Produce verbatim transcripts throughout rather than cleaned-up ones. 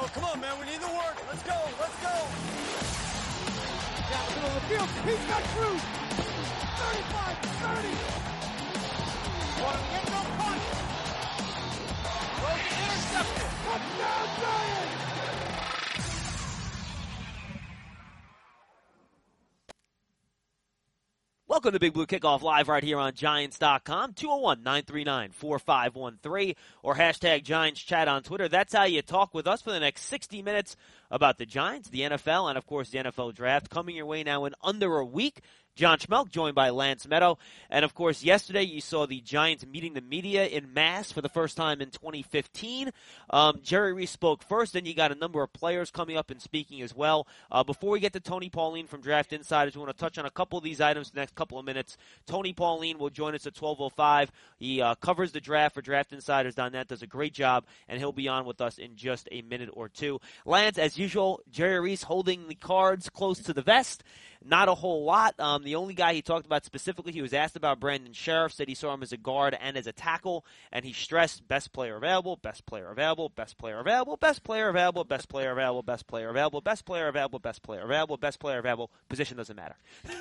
come on, man. We need the work. Let's go. Let's go. Down the middle of the field. He's got Cruz. thirty-five, thirty. One of the end zone punt. Rosen intercepted. Touchdown, Giants. Welcome to Big Blue Kickoff Live right here on Giants dot com, two oh one, nine three nine, four five one three, or hashtag Giants Chat on Twitter. That's how you talk with us for the next sixty minutes about the Giants, the N F L, and, of course, the N F L Draft. Coming your way now in under a week. John Schmelk, joined by Lance Meadow. And, of course, yesterday you saw the Giants meeting the media in mass for the first time in twenty fifteen. Um, Jerry Reese spoke first, then you got a number of players coming up and speaking as well. Uh, before we get to Tony Pauline from Draft Insiders, we want to touch on a couple of these items in the next couple of minutes. Tony Pauline will join us at twelve oh five. He uh, covers the draft for Draft Insiders dot net, does a great job, and he'll be on with us in just a minute or two. Lance, as usual, Jerry Reese holding the cards close to the vest. Not a whole lot. Um, the only guy he talked about specifically, he was asked about Brandon Sheriff, said he saw him as a guard and as a tackle, and he stressed best player available, best player available, best player available, best player available, best player available, best player available, best player available, best player available, best player available. Position doesn't matter.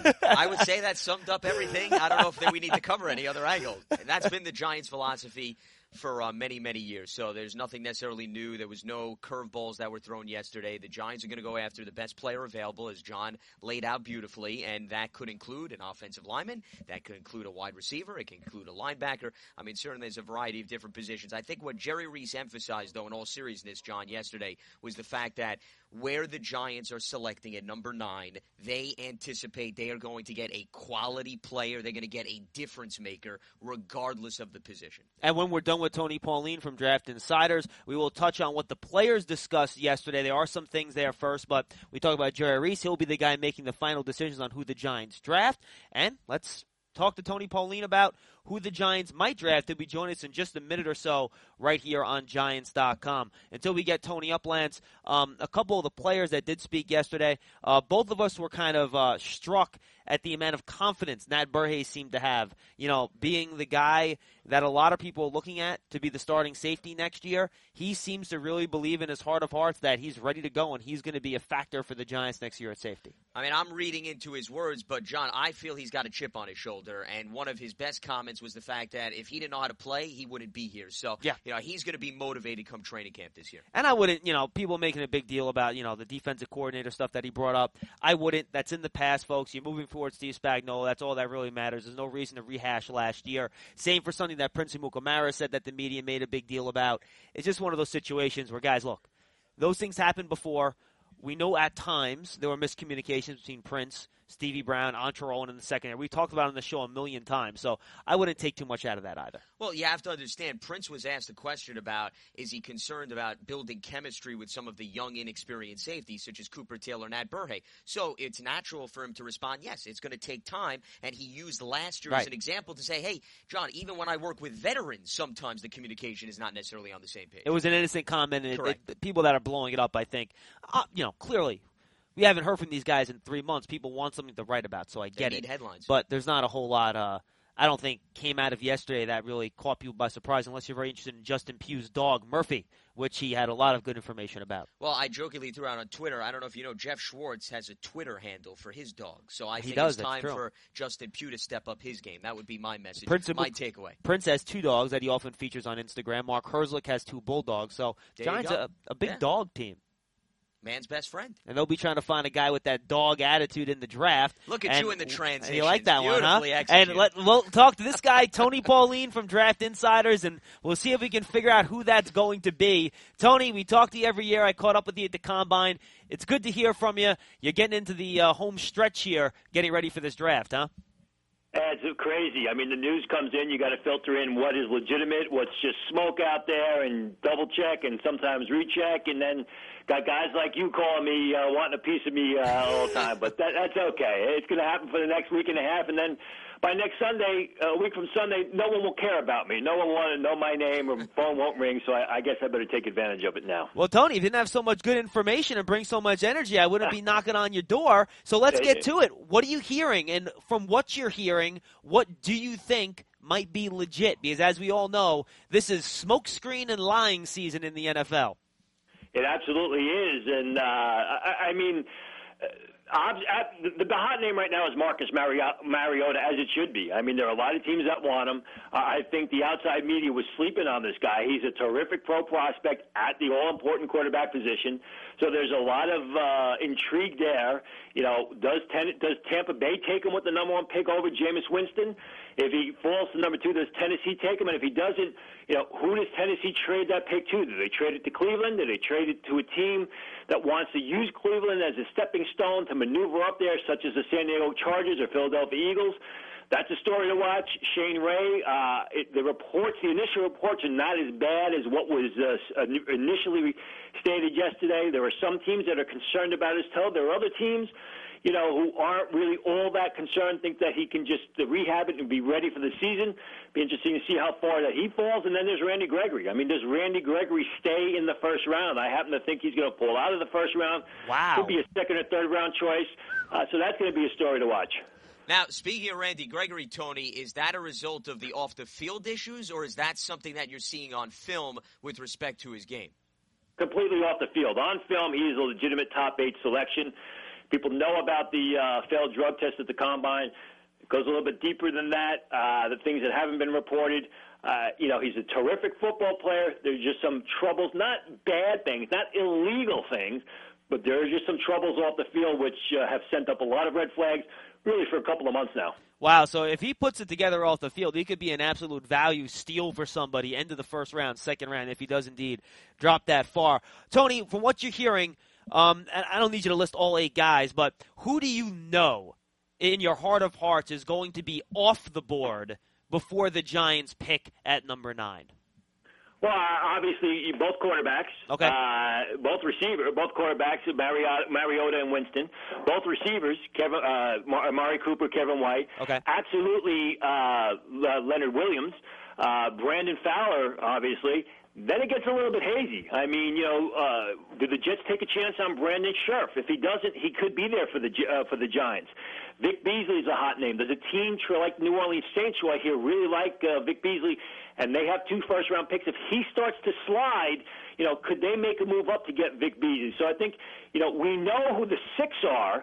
I would say that summed up everything. I don't know if we need to cover any other angle. That's been the Giants' philosophy for uh, many, many years. So there's nothing necessarily new. There was no curveballs that were thrown yesterday. The Giants are going to go after the best player available, as John laid out beautifully, and that could include an offensive lineman. That could include a wide receiver. It can include a linebacker. I mean, certainly there's a variety of different positions. I think what Jerry Reese emphasized, though, in all seriousness, John, yesterday, was the fact that where the Giants are selecting at number nine, they anticipate they are going to get a quality player. They're going to get a difference maker regardless of the position. And when we're done with Tony Pauline from Draft Insiders, we will touch on what the players discussed yesterday. There are some things there first, but we talk about Jerry Reese. He'll be the guy making the final decisions on who the Giants draft. And let's talk to Tony Pauline about who the Giants might draft. He'll be joining us in just a minute or so right here on Giants dot com. Until we get Tony up, Lance, um, a couple of the players that did speak yesterday, uh, both of us were kind of uh, struck at the amount of confidence Nat Burhay seemed to have, you know, being the guy that a lot of people are looking at to be the starting safety next year. He seems to really believe in his heart of hearts that he's ready to go and he's going to be a factor for the Giants next year at safety. I mean, I'm reading into his words, but, John, I feel he's got a chip on his shoulder, and one of his best comments was the fact that if he didn't know how to play, he wouldn't be here. So, yeah. you know, he's going to be motivated come training camp this year. And I wouldn't, you know, people making a big deal about, you know, the defensive coordinator stuff that he brought up. I wouldn't. That's in the past, folks. You're moving forward, Steve Spagnuolo. That's all that really matters. There's no reason to rehash last year. Same for something that Prince Amukamara said that the media made a big deal about. It's just one of those situations where, guys, look, those things happened before. We know at times there were miscommunications between Prince, Stevie Brown, Antrell Owen in the secondary. We talked about it on the show a million times, so I wouldn't take too much out of that either. Well, you have to understand, Prince was asked a question about, is he concerned about building chemistry with some of the young, inexperienced safeties, such as Cooper Taylor and Nat Burhay. So it's natural for him to respond, yes, it's going to take time, and he used last year right. as an example to say, hey, John, even when I work with veterans, sometimes the communication is not necessarily on the same page. It was an innocent comment, and it, Correct. it, people that are blowing it up, I think, uh, you know, clearly, we haven't heard from these guys in three months. People want something to write about, so I get they need it. headlines. But there's not a whole lot, uh, I don't think, came out of yesterday that really caught people by surprise, unless you're very interested in Justin Pugh's dog, Murphy, which he had a lot of good information about. Well, I jokingly threw out on Twitter, I don't know if you know, Jeff Schwartz has a Twitter handle for his dog. So I he think does, it's time true. for Justin Pugh to step up his game. That would be my message, Prince my Amu- takeaway. Prince has two dogs that he often features on Instagram. Mark Herzlich has two bulldogs. So There you Giants go. a, a big Yeah. dog team. Man's best friend. And they'll be trying to find a guy with that dog attitude in the draft. Look at and, you in the transition. You like that one, huh? Beautifully And executed. let, we'll talk to this guy, Tony Pauline from Draft Insiders, and we'll see if we can figure out who that's going to be. Tony, we talk to you every year. I caught up with you at the Combine. It's good to hear from you. You're getting into the uh, home stretch here, getting ready for this draft, huh? It's crazy. I mean, the news comes in. You got to filter in what is legitimate, what's just smoke out there, and double check, and sometimes recheck, and then got guys like you calling me, uh, wanting a piece of me uh, all the time. But that, that's okay. It's going to happen for the next week and a half, and then by next Sunday, a week from Sunday, no one will care about me. No one will want to know my name, or phone won't ring. So I, I guess I better take advantage of it now. Well, Tony, if you didn't have so much good information and bring so much energy, I wouldn't be knocking on your door. So let's get to it. What are you hearing? And from what you're hearing, what do you think might be legit? Because as we all know, this is smokescreen and lying season in the N F L. It absolutely is, and uh, I, I mean, uh, the, the hot name right now is Marcus Mariota, as it should be. I mean, there are a lot of teams that want him. Uh, I think the outside media was sleeping on this guy. He's a terrific pro prospect at the all-important quarterback position. So there's a lot of uh, intrigue there. You know, does, ten, does Tampa Bay take him with the number one pick over Jameis Winston? If he falls to number two, does Tennessee take him? And if he doesn't, you know, who does Tennessee trade that pick to? Do they trade it to Cleveland? Do they trade it to a team that wants to use Cleveland as a stepping stone to maneuver up there, such as the San Diego Chargers or Philadelphia Eagles? That's a story to watch. Shane Ray, uh, it, the reports, the initial reports are not as bad as what was uh, initially stated yesterday. There are some teams that are concerned about his toe. There are other teams, you know, who aren't really all that concerned, think that he can just uh, rehab it and be ready for the season. Be interesting to see how far that he falls. And then there's Randy Gregory. I mean, does Randy Gregory stay in the first round? I happen to think he's going to pull out of the first round. Wow. Could be a second or third round choice. Uh, so that's going to be a story to watch. Now, speaking of Randy Gregory, Tony, is that a result of the off-the-field issues, or is that something that you're seeing on film with respect to his game? Completely off the field. On film, he is a legitimate top eight selection. People know about the uh, failed drug test at the Combine. It goes a little bit deeper than that, uh, the things that haven't been reported. Uh, you know, he's a terrific football player. There's just some troubles, not bad things, not illegal things, but there's just some troubles off the field which uh, have sent up a lot of red flags, really for a couple of months now. Wow, so if he puts it together off the field, he could be an absolute value steal for somebody, end of the first round, second round, if he does indeed drop that far. Tony, from what you're hearing, um, and I don't need you to list all eight guys, but who do you know in your heart of hearts is going to be off the board before the Giants pick at number nine? Well, obviously, both quarterbacks, okay. uh, both receivers, both quarterbacks, Mariota, Mariota and Winston, both receivers, Kevin, uh, Amari Cooper, Kevin White, okay. absolutely uh, Leonard Williams, uh, Brandon Fowler, obviously. Then it gets a little bit hazy. I mean, you know, uh, do the Jets take a chance on Brandon Scherf? If he doesn't, he could be there for the uh, for the Giants. Vic Beasley is a hot name. There's a team like New Orleans Saints who I hear really like uh, Vic Beasley, and they have two first-round picks. If he starts to slide, you know, could they make a move up to get Vic Beasley? So I think, you know, we know who the six are.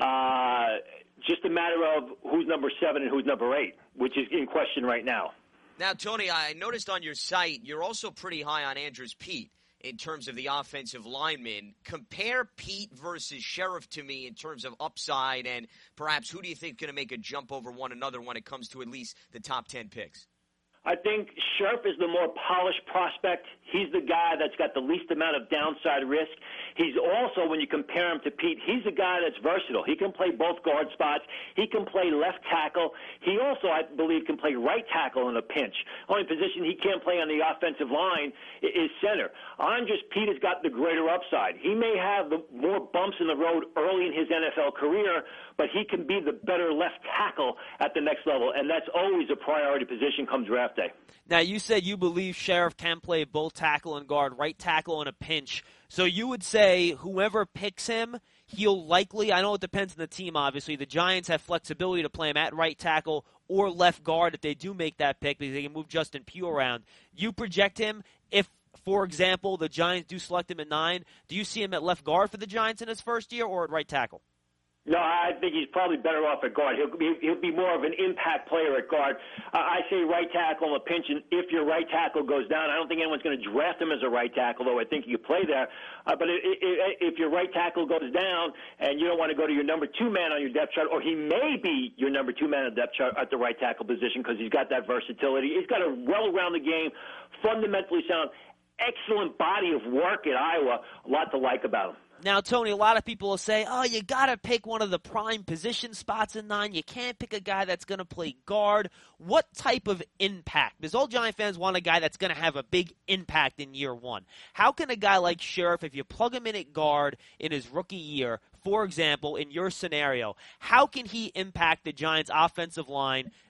Uh, just a matter of who's number seven and who's number eight, which is in question right now. Now, Tony, I noticed on your site you're also pretty high on Andrus Peat in terms of the offensive linemen. Compare Peat versus Scherf to me in terms of upside, and perhaps who do you think is going to make a jump over one another when it comes to at least the top ten picks? I think Scherf is the more polished prospect. He's the guy that's got the least amount of downside risk. He's also, when you compare him to Peat, he's a guy that's versatile. He can play both guard spots. He can play left tackle. He also, I believe, can play right tackle in a pinch. Only position he can't play on the offensive line is center. Andrus Peat has got the greater upside. He may have the more bumps in the road early in his N F L career, but he can be the better left tackle at the next level, and that's always a priority position come draft day. Now, you said you believe Scherf can play both tackle and guard, right tackle in a pinch. So you would say whoever picks him, he'll likely, I know it depends on the team, obviously. The Giants have flexibility to play him at right tackle or left guard if they do make that pick because they can move Justin Pugh around. You project him if, for example, the Giants do select him at nine. Do you see him at left guard for the Giants in his first year or at right tackle? No, I think he's probably better off at guard. He'll be, he'll be more of an impact player at guard. Uh, I say right tackle in a pinch, and if your right tackle goes down, I don't think anyone's going to draft him as a right tackle, though I think he could play there. Uh, but it, it, if your right tackle goes down and you don't want to go to your number two man on your depth chart, or he may be your number two man on the depth chart at the right tackle position because he's got that versatility. He's got a well-rounded game, fundamentally sound, excellent body of work at Iowa, a lot to like about him. Now, Tony, a lot of people will say, oh, you got to pick one of the prime position spots in nine. You can't pick a guy that's going to play guard. What type of impact? Because all Giant fans want a guy that's going to have a big impact in year one. How can a guy like Scherf, if you plug him in at guard in his rookie year, for example, in your scenario, how can he impact the Giants' offensive line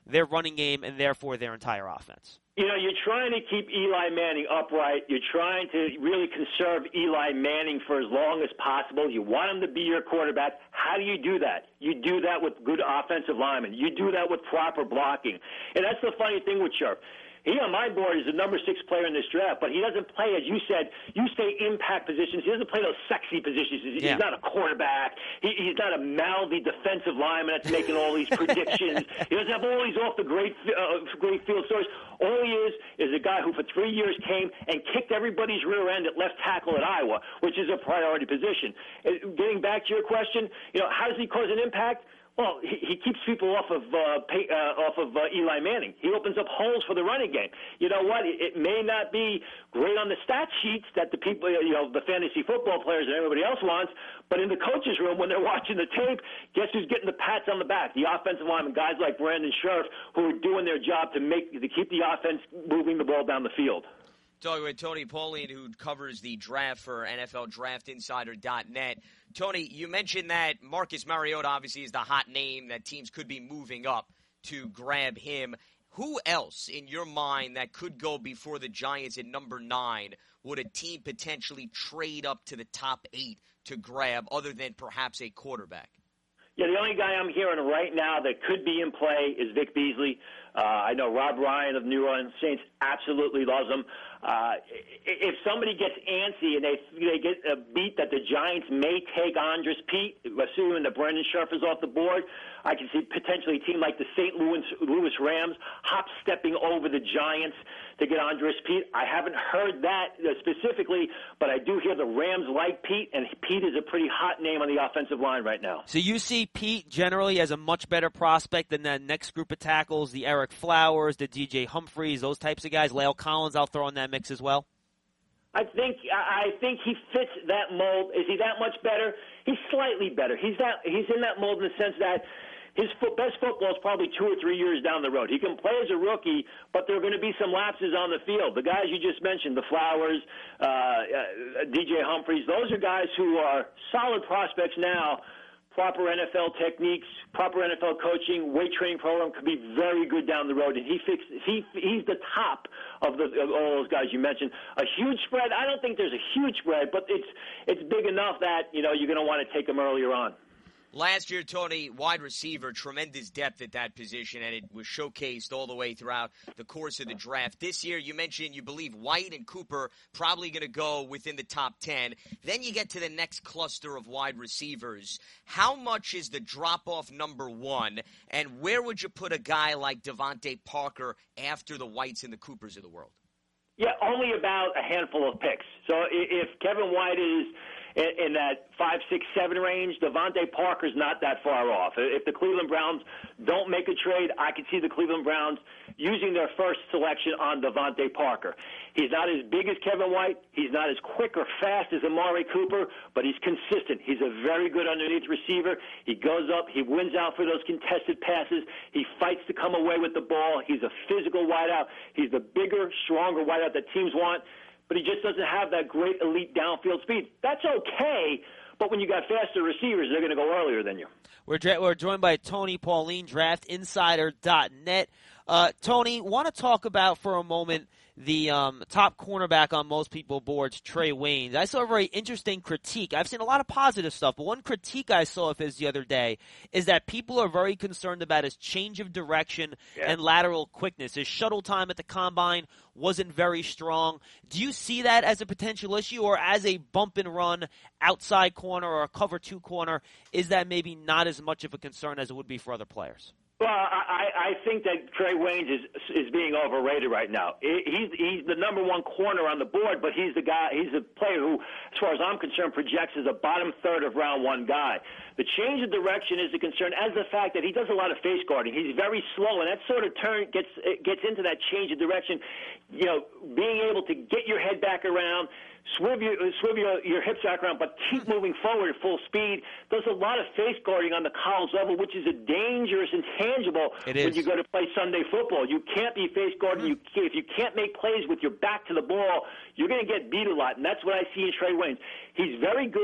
their running game and therefore their entire offense? You know, you're trying to keep Eli Manning upright. You're trying to really conserve Eli Manning for as long as possible. You want him to be your quarterback. How do you do that? You do that with good offensive linemen. You do that with proper blocking. And that's the funny thing with Scherf. He, on my board, is the number six player in this draft, but he doesn't play, as you said, you say impact positions. He doesn't play those sexy positions. He's yeah. not a quarterback. He, he's not a mouthy defensive lineman that's making all these predictions. He doesn't have all these off the great, uh, great field stories. All he is is a guy who for three years came and kicked everybody's rear end at left tackle at Iowa, which is a priority position. Uh, getting back to your question, you know, how does he cause an impact? Well, he, he keeps people off of uh, pay, uh, off of uh, Eli Manning. He opens up holes for the running game. You know what? It, it may not be great on the stat sheets that the people, you know, the fantasy football players and everybody else wants, but in the coaches' room when they're watching the tape, guess who's getting the pats on the back? The offensive linemen, guys like Brandon Scherf, who are doing their job to make to keep the offense moving the ball down the field. Talking with Tony Pauline, who covers the draft for N F L Draft Insider dot net. Tony, you mentioned that Marcus Mariota obviously is the hot name, that teams could be moving up to grab him. Who else, in your mind, that could go before the Giants at number nine, would a team potentially trade up to the top eight to grab, other than perhaps a quarterback? Yeah, the only guy I'm hearing right now that could be in play is Vic Beasley. Uh, I know Rob Ryan of New Orleans Saints absolutely loves him. Uh, if somebody gets antsy and they they get a beat that the Giants may take Andres Pete, assuming that Brandon Scherf is off the board, I can see potentially a team like the Saint Louis, Louis Rams hop-stepping over the Giants to get Andres Pete. I haven't heard that specifically, but I do hear the Rams like Pete, and Pete is a pretty hot name on the offensive line right now. So you see Pete generally as a much better prospect than that next group of tackles, the Eric Flowers, the D J Humphreys, those types of guys. La'el Collins, I'll throw in that mix as well. I think I think he fits that mold. Is he that much better? He's slightly better. He's that he's in that mold in the sense that his foot, best football is probably two or three years down the road. He can play as a rookie, but there are going to be some lapses on the field. The guys you just mentioned, the Flowers, uh, uh, D J Humphreys, those are guys who are solid prospects now. Proper N F L techniques, proper N F L coaching, weight training program could be very good down the road. And he fixed, he he's the top of, the, of all those guys you mentioned. A huge spread. I don't think there's a huge spread, but it's it's big enough that you know you're going to want to take him earlier on. Last year, Tony, wide receiver, tremendous depth at that position, and it was showcased all the way throughout the course of the draft. This year, you mentioned you believe White and Cooper probably going to go within the top ten. Then you get to the next cluster of wide receivers. How much is the drop-off number one, and where would you put a guy like Devontae Parker after the Whites and the Coopers of the world? Yeah, only about a handful of picks. So if Kevin White is in that five, six, seven range, Devontae Parker's not that far off. If the Cleveland Browns don't make a trade, I can see the Cleveland Browns using their first selection on Devontae Parker. He's not as big as Kevin White. He's not as quick or fast as Amari Cooper, but he's consistent. He's a very good underneath receiver. He goes up. He wins out for those contested passes. He fights to come away with the ball. He's a physical wideout. He's the bigger, stronger wideout that teams want, but he just doesn't have that great elite downfield speed. That's okay, but when you got faster receivers, they're going to go earlier than you. We're, we're joined by Tony Pauline, Draft Insider dot net. Uh, Tony, want to talk about for a moment the um, top cornerback on most people's boards, Trey Waynes. I saw a very interesting critique. I've seen a lot of positive stuff, but one critique I saw of his the other day is that people are very concerned about his change of direction yeah. and lateral quickness. His shuttle time at the combine wasn't very strong. Do you see that as a potential issue, or as a bump and run outside corner or a cover two corner, is that maybe not as much of a concern as it would be for other players? Well, I, I think that Trey Waynes is is being overrated right now. He's he's the number one corner on the board, but he's the guy. He's a player who, as far as I'm concerned, projects as a bottom third of round one guy. The change of direction is a concern, as the fact that he does a lot of face guarding. He's very slow, and that sort of turn gets gets into that change of direction. You know, being able to get your head back around, swivel your, swivel your, your hips back around, but keep moving forward at full speed. Does a lot of face guarding on the college level, which is a dangerous intangible when you go to play Sunday football. You can't be face guarding. You can't, if you can't make plays with your back to the ball, you're going to get beat a lot, and that's what I see in Trey Waynes. He's very good.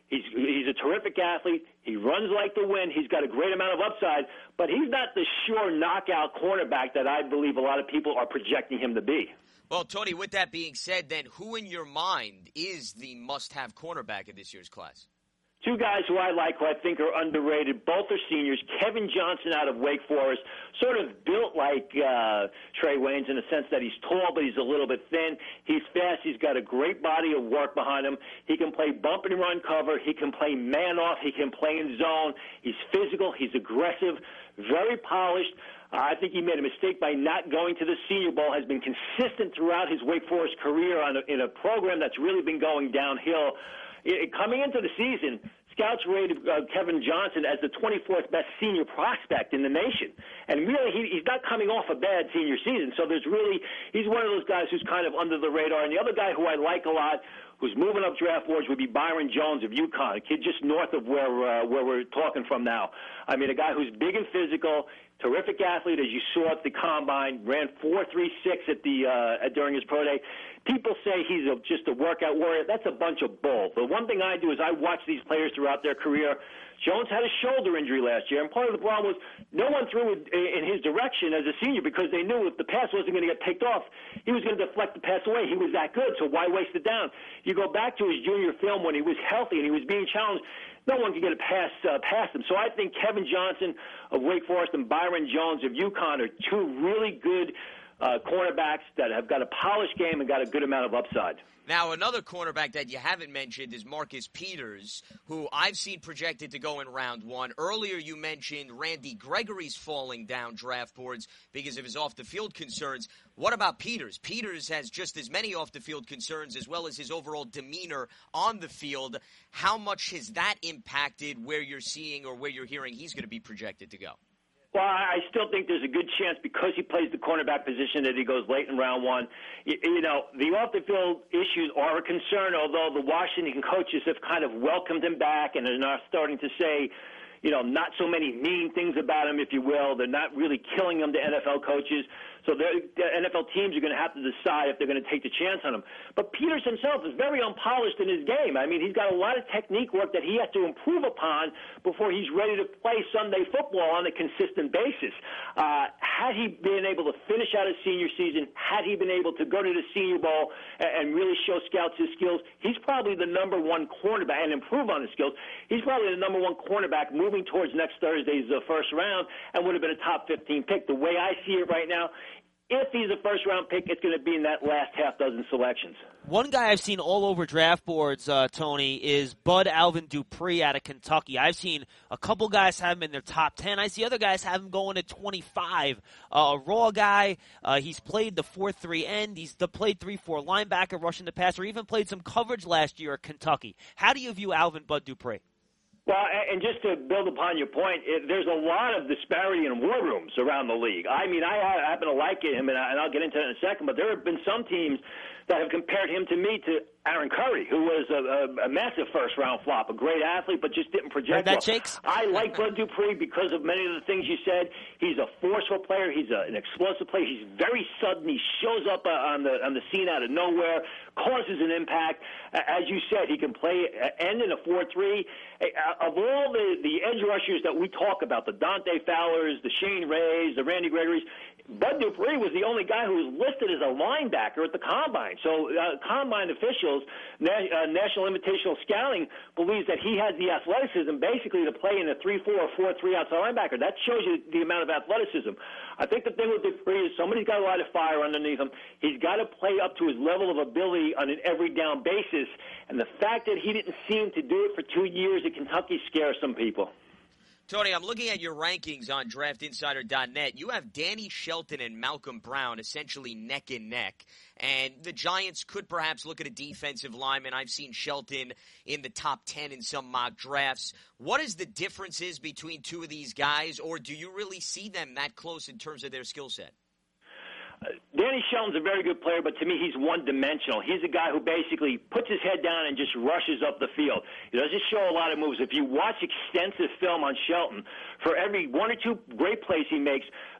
He's he's a terrific athlete. He runs like the wind. He's got a great amount of upside, but he's not the sure knockout cornerback that I believe a lot of people are projecting him to be. Well, Tony, with that being said, then who in your mind is the must-have cornerback in this year's class? Two guys who I like, who I think are underrated. Both are seniors. Kevin Johnson out of Wake Forest, sort of built like uh, Trey Waynes in the sense that he's tall, but he's a little bit thin. He's fast. He's got a great body of work behind him. He can play bump and run cover. He can play man off. He can play in zone. He's physical. He's aggressive, very polished. Uh, I think he made a mistake by not going to the Senior Bowl, has been consistent throughout his Wake Forest career on a, in a program that's really been going downhill. It, coming into the season, scouts rated uh, Kevin Johnson as the twenty-fourth best senior prospect in the nation. And really, he, he's not coming off a bad senior season. So there's really, he's one of those guys who's kind of under the radar. And the other guy who I like a lot, who's moving up draft boards, would be Byron Jones of UConn, a kid just north of where uh, where we're talking from now. I mean, a guy who's big and physical, terrific athlete, as you saw at the combine, ran four three six at the uh, during his pro day. People say he's a, just a workout warrior. That's a bunch of bull. The one thing I do is I watch these players throughout their career. Jones had a shoulder injury last year, and part of the problem was no one threw in his direction as a senior because they knew if the pass wasn't going to get picked off, he was going to deflect the pass away. He was that good, so why waste it down? You go back to his junior film when he was healthy and he was being challenged, no one could get it past, uh, past him. So I think Kevin Johnson of Wake Forest and Byron Jones of UConn are two really good uh, cornerbacks that have got a polished game and got a good amount of upside. Now, another cornerback that you haven't mentioned is Marcus Peters, who I've seen projected to go in round one. Earlier you mentioned Randy Gregory's falling down draft boards because of his off-the-field concerns. What about Peters? Peters has just as many off-the-field concerns as well as his overall demeanor on the field. How much has that impacted where you're seeing or where you're hearing he's going to be projected to go? Well, I still think there's a good chance because he plays the cornerback position that he goes late in round one. You, you know, the off-the-field issues are a concern, although the Washington coaches have kind of welcomed him back and are now starting to say, you know, not so many mean things about him, if you will. They're not really killing him, the N F L coaches. So the N F L teams are going to have to decide if they're going to take the chance on him. But Peters himself is very unpolished in his game. I mean, he's got a lot of technique work that he has to improve upon before he's ready to play Sunday football on a consistent basis. Uh, had he been able to finish out his senior season, had he been able to go to the Senior Bowl and really show scouts his skills, he's probably the number one cornerback and improve on his skills. He's probably the number one cornerback moving towards next Thursday's uh, first round and would have been a top fifteen pick. The way I see it right now, if he's a first-round pick, it's going to be in that last half dozen selections. One guy I've seen all over draft boards, uh, Tony, is Bud Alvin Dupree out of Kentucky. I've seen a couple guys have him in their top ten. I see other guys have him going to twenty-five. Uh, a raw guy. Uh, he's played the four three end. He's the played three four linebacker, rushing the passer, even played some coverage last year at Kentucky. How do you view Alvin Bud Dupree? Well, and just to build upon your point, it, there's a lot of disparity in war rooms around the league. I mean, I happen to like him, and, I, and I'll get into it in a second, but there have been some teams that have compared him to me to Aaron Curry, who was a, a, a massive first-round flop, a great athlete, but just didn't project that, well. Shakes? I like Bud Dupree because of many of the things you said. He's a forceful player. He's a, an explosive player. He's very sudden. He shows up uh, on the on the scene out of nowhere, causes an impact. Uh, as you said, he can play uh, end in a four three. Uh, of all the, the edge rushers that we talk about, the Dante Fowlers, the Shane Rays, the Randy Gregory's, Bud Dupree was the only guy who was listed as a linebacker at the Combine. So uh, Combine officials, Na- uh, National Invitational Scouting, believes that he has the athleticism basically to play in a three four or four three outside linebacker. That shows you the amount of athleticism. I think the thing with Dupree is somebody's got a lot of fire underneath him. He's got to play up to his level of ability on an every down basis. And the fact that he didn't seem to do it for two years at Kentucky scares some people. Tony, I'm looking at your rankings on draft insider dot net. You have Danny Shelton and Malcolm Brown essentially neck and neck. And the Giants could perhaps look at a defensive lineman. I've seen Shelton in the top ten in some mock drafts. What is the differences between two of these guys, or do you really see them that close in terms of their skill set? Uh, Danny Shelton's a very good player, but to me he's one-dimensional. He's a guy who basically puts his head down and just rushes up the field. He doesn't show a lot of moves. If you watch extensive film on Shelton, for every one or two great plays he makes,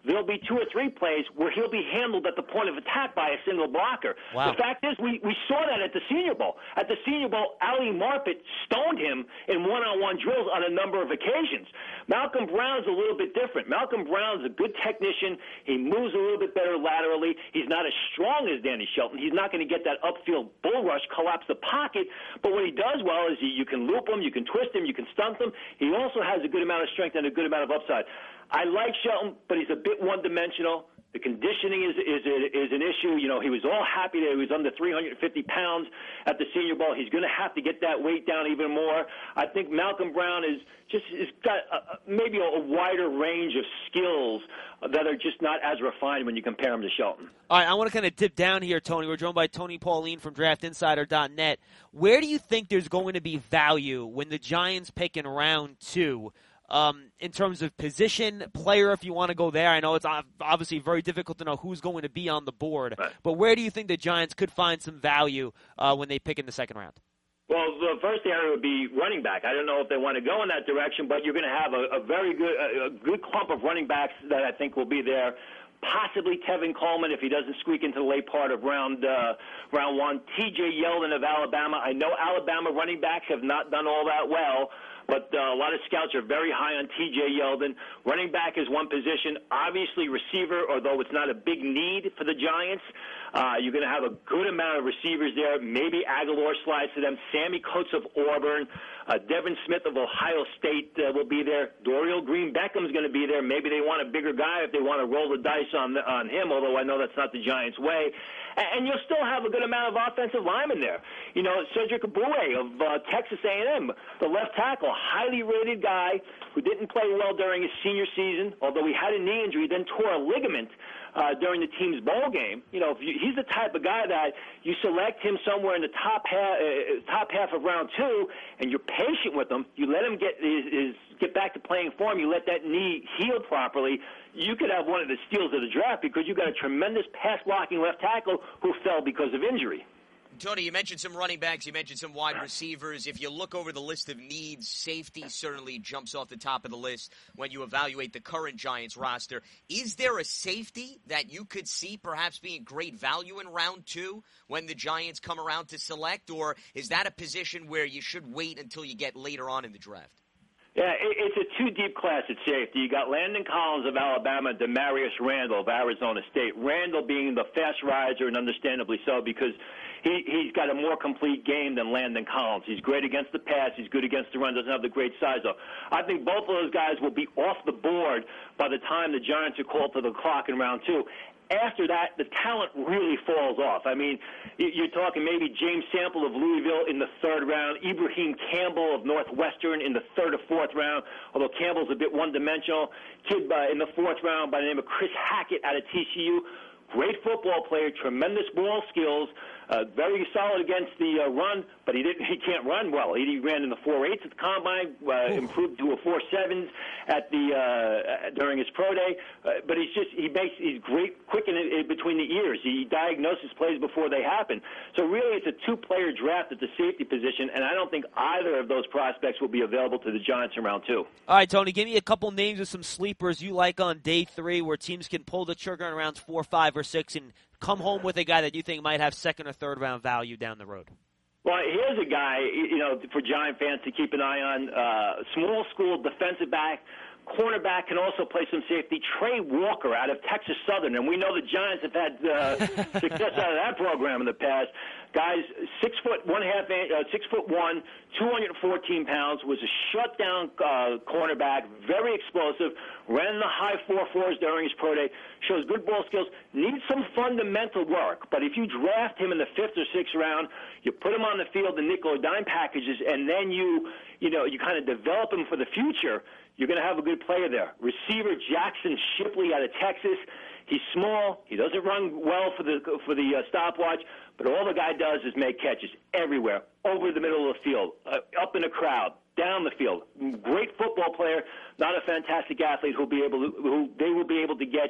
there'll be two or three plays where he'll be handled at the point of attack by a single blocker. Wow. The fact is, we, we saw that at the Senior Bowl. At the Senior Bowl, Ali Marpet stoned him in one-on-one drills on a number of occasions. Malcolm Brown's a little bit different. Malcolm Brown's a good technician. He moves a little bit better laterally. He's not as strong as Danny Shelton. He's not going to get that upfield bull rush, collapse the pocket. But what he does well is he, you can loop him, you can twist him, you can stunt him. He also has a good amount of strength and a good amount of upside. I like Shelton, but he's a bit one-dimensional. The conditioning is is is an issue. You know, he was all happy that he was under three hundred fifty pounds at the Senior Bowl. He's going to have to get that weight down even more. I think Malcolm Brown is just is got a, maybe a, a wider range of skills that are just not as refined when you compare him to Shelton. All right, I want to kind of dip down here, Tony. We're joined by Tony Pauline from Draft Insider dot net. Where do you think there's going to be value when the Giants pick in round two? Um, in terms of position, player, if you want to go there. I know it's obviously very difficult to know who's going to be on the board. Right. But where do you think the Giants could find some value uh, when they pick in the second round? Well, the first area would be running back. I don't know if they want to go in that direction, but you're going to have a, a very good a, a good clump of running backs that I think will be there. Possibly Tevin Coleman if he doesn't squeak into the late part of round uh, round one. T J Yeldon of Alabama. I know Alabama running backs have not done all that well, but uh, a lot of scouts are very high on T J Yeldon. Running back is one position. Obviously receiver, although it's not a big need for the Giants. Uh, you're going to have a good amount of receivers there. Maybe Aguilar slides to them. Sammy Coates of Auburn. Uh, Devin Smith of Ohio State uh, will be there. Dorial Green Beckham's going to be there. Maybe they want a bigger guy if they want to roll the dice on the, on him, although I know that's not the Giants' way. And, and you'll still have a good amount of offensive linemen there. You know, Cedric Aboué of uh, Texas A and M, the left tackle, highly rated guy who didn't play well during his senior season, although he had a knee injury, then tore a ligament Uh, during the team's bowl game. You know, if you, he's the type of guy that you select him somewhere in the top half, uh, top half of round two, and you're patient with him. You let him get his, his get back to playing form. You let that knee heal properly. You could have one of the steals of the draft because you got a tremendous pass blocking left tackle who fell because of injury. Tony, you mentioned some running backs, you mentioned some wide receivers. If you look over the list of needs, safety certainly jumps off the top of the list when you evaluate the current Giants roster. Is there a safety that you could see perhaps being great value in round two when the Giants come around to select, or is that a position where you should wait until you get later on in the draft? Yeah, it's a two-deep class at safety. You got Landon Collins of Alabama, Demarius Randall of Arizona State. Randall being the fast riser, and understandably so, because he, he's got a more complete game than Landon Collins. He's great against the pass. He's good against the run. Doesn't have the great size, though. I think both of those guys will be off the board by the time the Giants are called to the clock in round two. After that, the talent really falls off. I mean, you're talking maybe James Sample of Louisville in the third round, Ibrahim Campbell of Northwestern in the third or fourth round, although Campbell's a bit one-dimensional. Kid uh, in the fourth round by the name of Chris Hackett out of T C U. Great football player, tremendous ball skills, uh, very solid against the uh, run, but he didn't. He can't run well. He, he ran in the four eights at the combine, uh, improved to a four sevens at the uh, during his pro day. Uh, but he's just he makes he's great, quick in, in between the ears. He diagnoses plays before they happen. So really, it's a two-player draft at the safety position, and I don't think either of those prospects will be available to the Giants in round two. All right, Tony, give me a couple names of some sleepers you like on day three, where teams can pull the trigger in rounds four, five, or six, and come home with a guy that you think might have second or third round value down the road. Well, here's a guy, you know, for Giant fans to keep an eye on. Uh, small school defensive back, cornerback, can also play some safety. Trey Walker out of Texas Southern, and we know the Giants have had uh, success out of that program in the past. Guys, six foot one half, uh, six foot one, two hundred fourteen pounds, was a shutdown uh, cornerback, very explosive, ran the high four fours during his pro day, shows good ball skills, needs some fundamental work. But if you draft him in the fifth or sixth round, you put him on the field in nickel or dime packages, and then you, you know, you kind of develop him for the future, you're going to have a good player there. Receiver Jackson Shipley out of Texas. He's small. He doesn't run well for the for the uh, stopwatch, but all the guy does is make catches everywhere, over the middle of the field, uh, up in a crowd, down the field. Great football player, not a fantastic athlete who'll be able to, who they will be able to get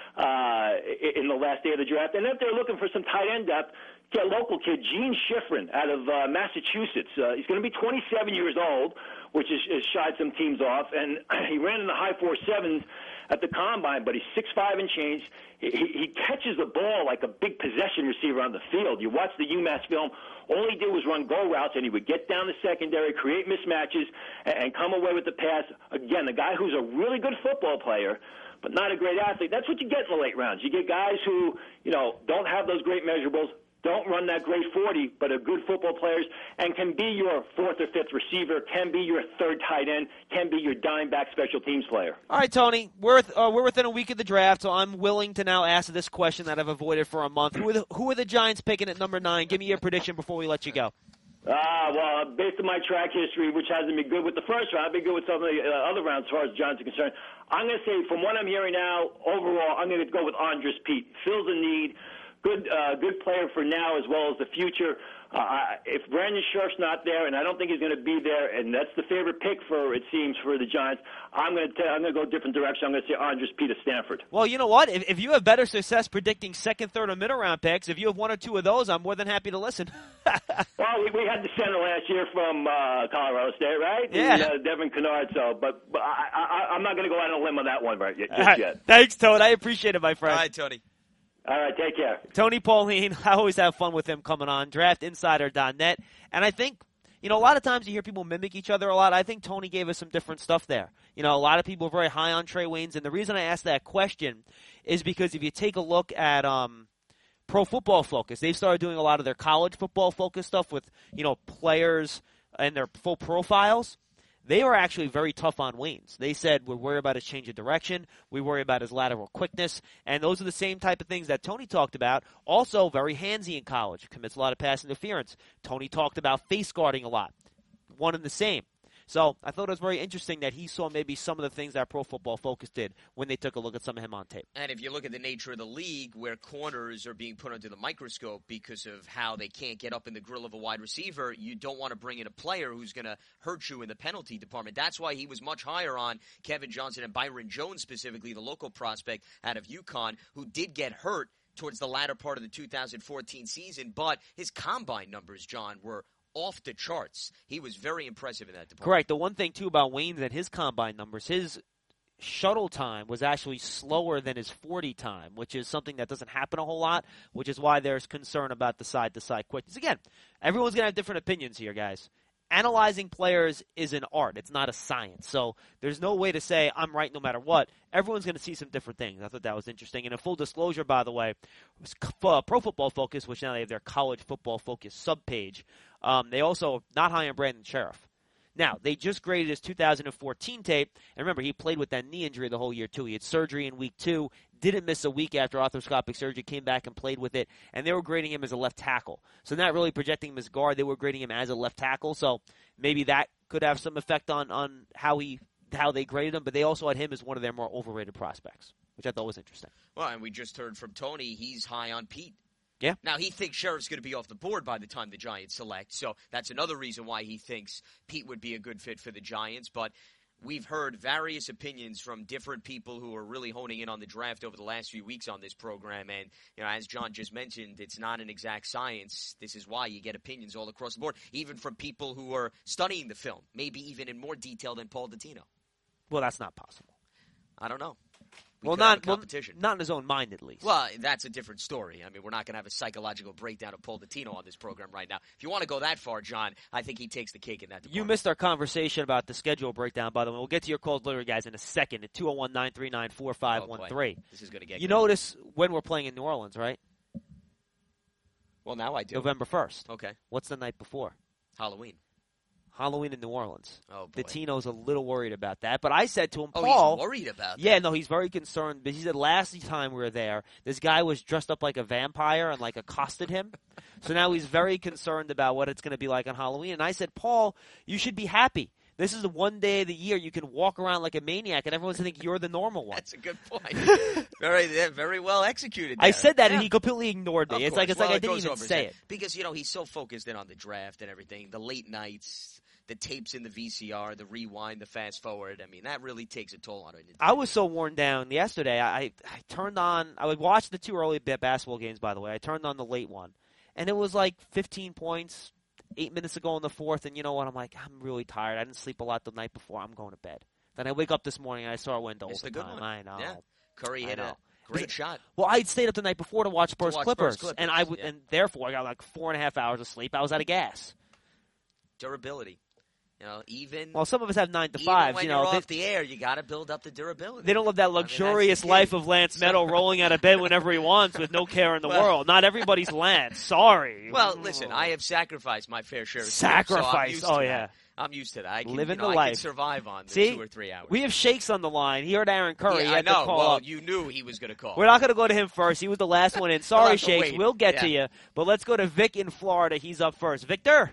uh, in the last day of the draft. And if they're looking for some tight end depth, get a local kid, Gene Schifrin out of uh, Massachusetts. Uh, he's going to be twenty-seven years old, which has, has shied some teams off, and he ran in the high four sevens at the combine, but he's six five and change. He, he catches the ball like a big possession receiver on the field. You watch the UMass film, all he did was run go routes, and he would get down the secondary, create mismatches, and, and come away with the pass. Again, the guy who's a really good football player, but not a great athlete. That's what you get in the late rounds. You get guys who, you know, don't have those great measurables, don't run that great forty, but are good football players and can be your fourth or fifth receiver, can be your third tight end, can be your dime back special teams player. All right, Tony, we're uh, we're within a week of the draft, so I'm willing to now ask this question that I've avoided for a month. Who are the, who are the Giants picking at number nine? Give me your prediction before we let you go. Ah, well, based on my track history, which hasn't been good with the first round, I've been good with some of the uh, other rounds as far as Giants are concerned. I'm going to say, from what I'm hearing now, overall, I'm going to go with Andres Pete. Fills a need. Good, uh, good player for now as well as the future. Uh, if Brandon Scherf's not there, and I don't think he's going to be there, and that's the favorite pick for, it seems, for the Giants, I'm going to I'm going to go a different direction. I'm going to say Andres Pete of Stanford. Well, you know what? If, if you have better success predicting second, third, or middle round picks, if you have one or two of those, I'm more than happy to listen. Well, we, we had the center last year from uh, Colorado State, right? Yeah. And, uh, Devin Kennard. So, but, but I, I, I'm not going to go out on a limb on that one right yet. Just All right. yet. Thanks, Toad. I appreciate it, my friend. All right, Tony. All right, take care. Tony Pauline, I always have fun with him coming on, draft insider dot net. And I think, you know, a lot of times you hear people mimic each other a lot. I think Tony gave us some different stuff there. You know, a lot of people are very high on Trey Waynes. And the reason I asked that question is because if you take a look at um, Pro Football Focus, they've started doing a lot of their college football focus stuff with, you know, players and their full profiles. They were actually very tough on Waynes. They said, we worry about his change of direction. We worry about his lateral quickness. And those are the same type of things that Tony talked about. Also, very handsy in college. Commits a lot of pass interference. Tony talked about face guarding a lot. One and the same. So I thought it was very interesting that he saw maybe some of the things that Pro Football Focus did when they took a look at some of him on tape. And if you look at the nature of the league, where corners are being put under the microscope because of how they can't get up in the grill of a wide receiver, you don't want to bring in a player who's going to hurt you in the penalty department. That's why he was much higher on Kevin Johnson and Byron Jones, specifically the local prospect out of UConn, who did get hurt towards the latter part of the two thousand fourteen season, but his combine numbers, John, were off the charts. He was very impressive in that department. Correct. The one thing, too, about Waynes and his combine numbers, his shuttle time was actually slower than his forty time, which is something that doesn't happen a whole lot, which is why there's concern about the side-to-side quickness. Again, everyone's going to have different opinions here, guys. Analyzing players is an art. It's not a science. So there's no way to say I'm right no matter what. Everyone's going to see some different things. I thought that was interesting. And in full disclosure, by the way, uh, Pro Football Focus, which now they have their College Football Focus subpage, um, they also not high on Brandon Sheriff. Now, they just graded his two thousand fourteen tape. And remember, he played with that knee injury the whole year, too. He had surgery in week two, didn't miss a week after arthroscopic surgery, came back and played with it. And they were grading him as a left tackle. So not really projecting him as guard. They were grading him as a left tackle. So maybe that could have some effect on, on how he how they graded him. But they also had him as one of their more overrated prospects, which I thought was interesting. Well, and we just heard from Tony, he's high on Pete. Yeah. Now, he thinks Sheriff's going to be off the board by the time the Giants select, so that's another reason why he thinks Pete would be a good fit for the Giants. But we've heard various opinions from different people who are really honing in on the draft over the last few weeks on this program. And, you know, as John just mentioned, it's not an exact science. This is why you get opinions all across the board, even from people who are studying the film, maybe even in more detail than Paul Dottino. Well, that's not possible. I don't know. We well, could have not a competition. Well, not in his own mind, at least. Well, that's a different story. I mean, we're not going to have a psychological breakdown of Paul Dottino on this program right now. If you want to go that far, John, I think he takes the cake in that department. You missed our conversation about the schedule breakdown, by the way. We'll get to your calls later, guys, in a second at two oh one, nine three nine, four five one three. Oh, this is going to get You good. notice when we're playing in New Orleans, right? Well, now I do. November first. Okay. What's the night before? Halloween. Halloween in New Orleans. Oh, boy. Dottino's a little worried about that. But I said to him, Oh, Paul. he's worried about that. Yeah, no, he's very concerned. But he said last time we were there, this guy was dressed up like a vampire and like accosted him. So now he's very concerned about what it's going to be like on Halloween. And I said, Paul, you should be happy. This is the one day of the year you can walk around like a maniac, and everyone's going to think you're the normal one. That's a good point. very, very well executed there. I said that, yeah. and he completely ignored me. Of it's course. like it's well, like I it didn't goes even over his say head. it. Because, you know, he's so focused in on the draft and everything, the late nights, the tapes in the V C R, the rewind, the fast forward. I mean, that really takes a toll on it. I was so worn down yesterday. I, I turned on – I would watch the two early basketball games, by the way. I turned on the late one, and it was like fifteen points – Eight minutes ago in the fourth, and you know what? I'm like, I'm really tired. I didn't sleep a lot the night before. I'm going to bed. Then I wake up this morning and I saw it went to It's the overtime. good one. I know. Yeah. Curry I hit know. a great shot. Well, I stayed up the night before to watch Spurs, watch Clippers, Spurs Clippers, and I w- yeah. and therefore I got like four and a half hours of sleep. I was out of gas. Durability. You know, even Well, some of us have nine to even fives. when you know, you're they, off the air, you got to build up the durability. they don't live that I mean, that's luxurious the life key. of Lance Meadow rolling out of bed whenever he wants with no care in the Well- world. Not everybody's Lance. Sorry. Well, listen, I have sacrificed my fair share of sleep, Sacrifice. so I'm used Oh, to yeah. that. I'm used to that. I can, Living you know, the I can life. survive on the See, two or three hours. we have Shakes on the line. He heard Aaron Curry. yeah, he I had know. to call well, up. you knew he was going to call. We're not going to go to him first. He was the last one in. We'll Sorry, have to Shakes. wait. We'll get to Yeah. you. But let's go to Vic in Florida. He's up first. Victor.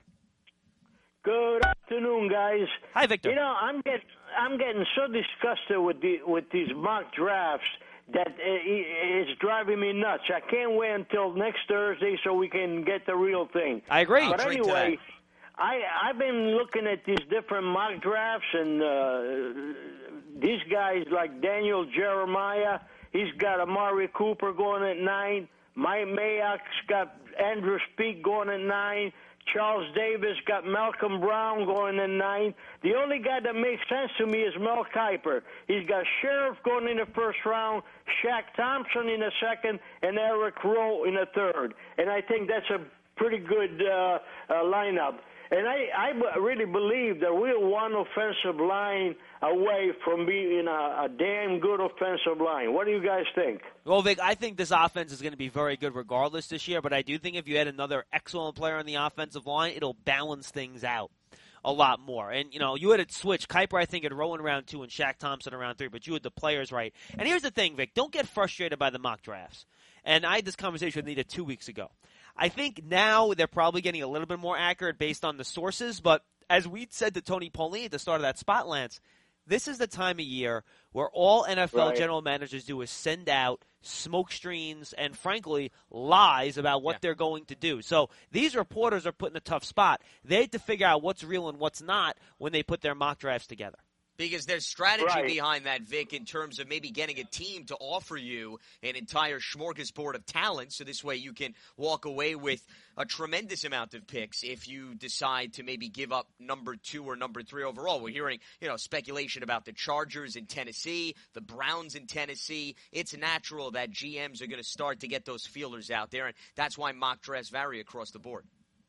Good afternoon, guys. Hi, Victor. You know, I'm get I'm getting so disgusted with the with these mock drafts that uh, it's driving me nuts. I can't wait until next Thursday so we can get the real thing. I agree. But drink to anyway, that. I I've been looking at these different mock drafts, and uh, these guys like Daniel Jeremiah, he's got Amari Cooper going at nine. Mike Mayock's got Andrew Speak going at nine. Charles Davis got Malcolm Brown going in nine. The only guy that makes sense to me is Mel Kiper. He's got Sheriff going in the first round, Shaq Thompson in the second, and Eric Rowe in the third. And I think that's a pretty good uh, uh, lineup. And I, I b- really believe that we're one offensive line away from being a, a damn good offensive line. What do you guys think? Well, Vic, I think this offense is going to be very good regardless this year, but I do think if you had another excellent player on the offensive line, it'll balance things out a lot more. And, you know, you had it switch. Kiper, I think, had Rowe in round two and Shaq Thompson in round three, but you had the players right. And here's the thing, Vic. Don't get frustrated by the mock drafts. And I had this conversation with Nita two weeks ago. I think now they're probably getting a little bit more accurate based on the sources, but as we said to Tony Pauline at the start of that spot, Lance, this is the time of year where all N F L Right. general managers do is send out smoke screens and, frankly, lies about what Yeah. they're going to do. So these reporters are put in a tough spot. They have to figure out what's real and what's not when they put their mock drafts together. Because there's strategy Right. behind that, Vic, in terms of maybe getting a team to offer you an entire smorgasbord of talent, so this way you can walk away with a tremendous amount of picks if you decide to maybe give up number two or number three overall. We're hearing, you know, speculation about the Chargers in Tennessee, the Browns in Tennessee. It's natural that G Ms are going to start to get those feelers out there, and that's why mock drafts vary across the board.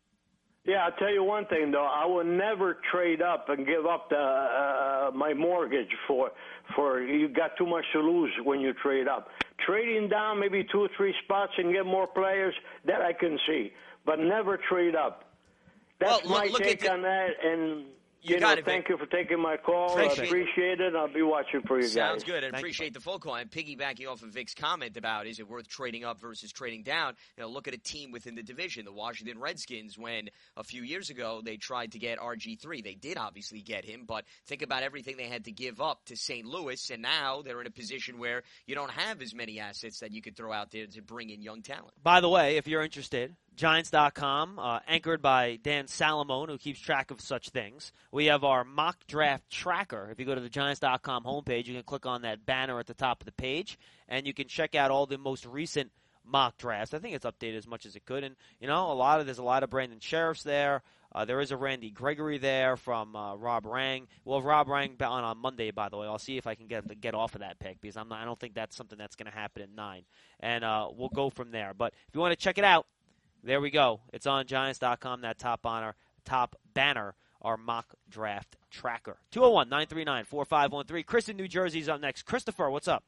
Yeah, I'll tell you one thing, though. I will never trade up and give up the, uh, my mortgage for, for you got too much to lose when you trade up. Trading down maybe two or three spots and get more players, that I can see. But never trade up. That's Well, my look- look take at the- on that. And, You you, got know, it, thank Vic. you for taking my call. Appreciate I it. appreciate it. I'll be watching for you Sounds guys. good, and Thanks, appreciate the phone call. And piggybacking off of Vic's comment about is it worth trading up versus trading down, you know, look at a team within the division, the Washington Redskins, when a few years ago they tried to get R G three. They did obviously get him, but think about everything they had to give up to Saint Louis, and now they're in a position where you don't have as many assets that you could throw out there to bring in young talent. By the way, if you're interested, Giants dot com, uh, anchored by Dan Salamone, who keeps track of such things. We have our mock draft tracker. If you go to the Giants dot com homepage, you can click on that banner at the top of the page, and you can check out all the most recent mock drafts. I think it's updated as much as it could, and you know, a lot of there's a lot of Brandon Sheriffs there. Uh, there is a Randy Gregory there from uh, Rob Rang. Well, Rob Rang on on Monday, by the way. I'll see if I can get to get off of that pick because I'm not. I don't think that's something that's going to happen at nine, and uh, we'll go from there. But if you want to check it out. There we go. It's on Giants dot com, that top banner, top banner, our mock draft tracker. two oh one, nine three nine, four five one three. Chris in New Jersey's up next. Christopher, what's up?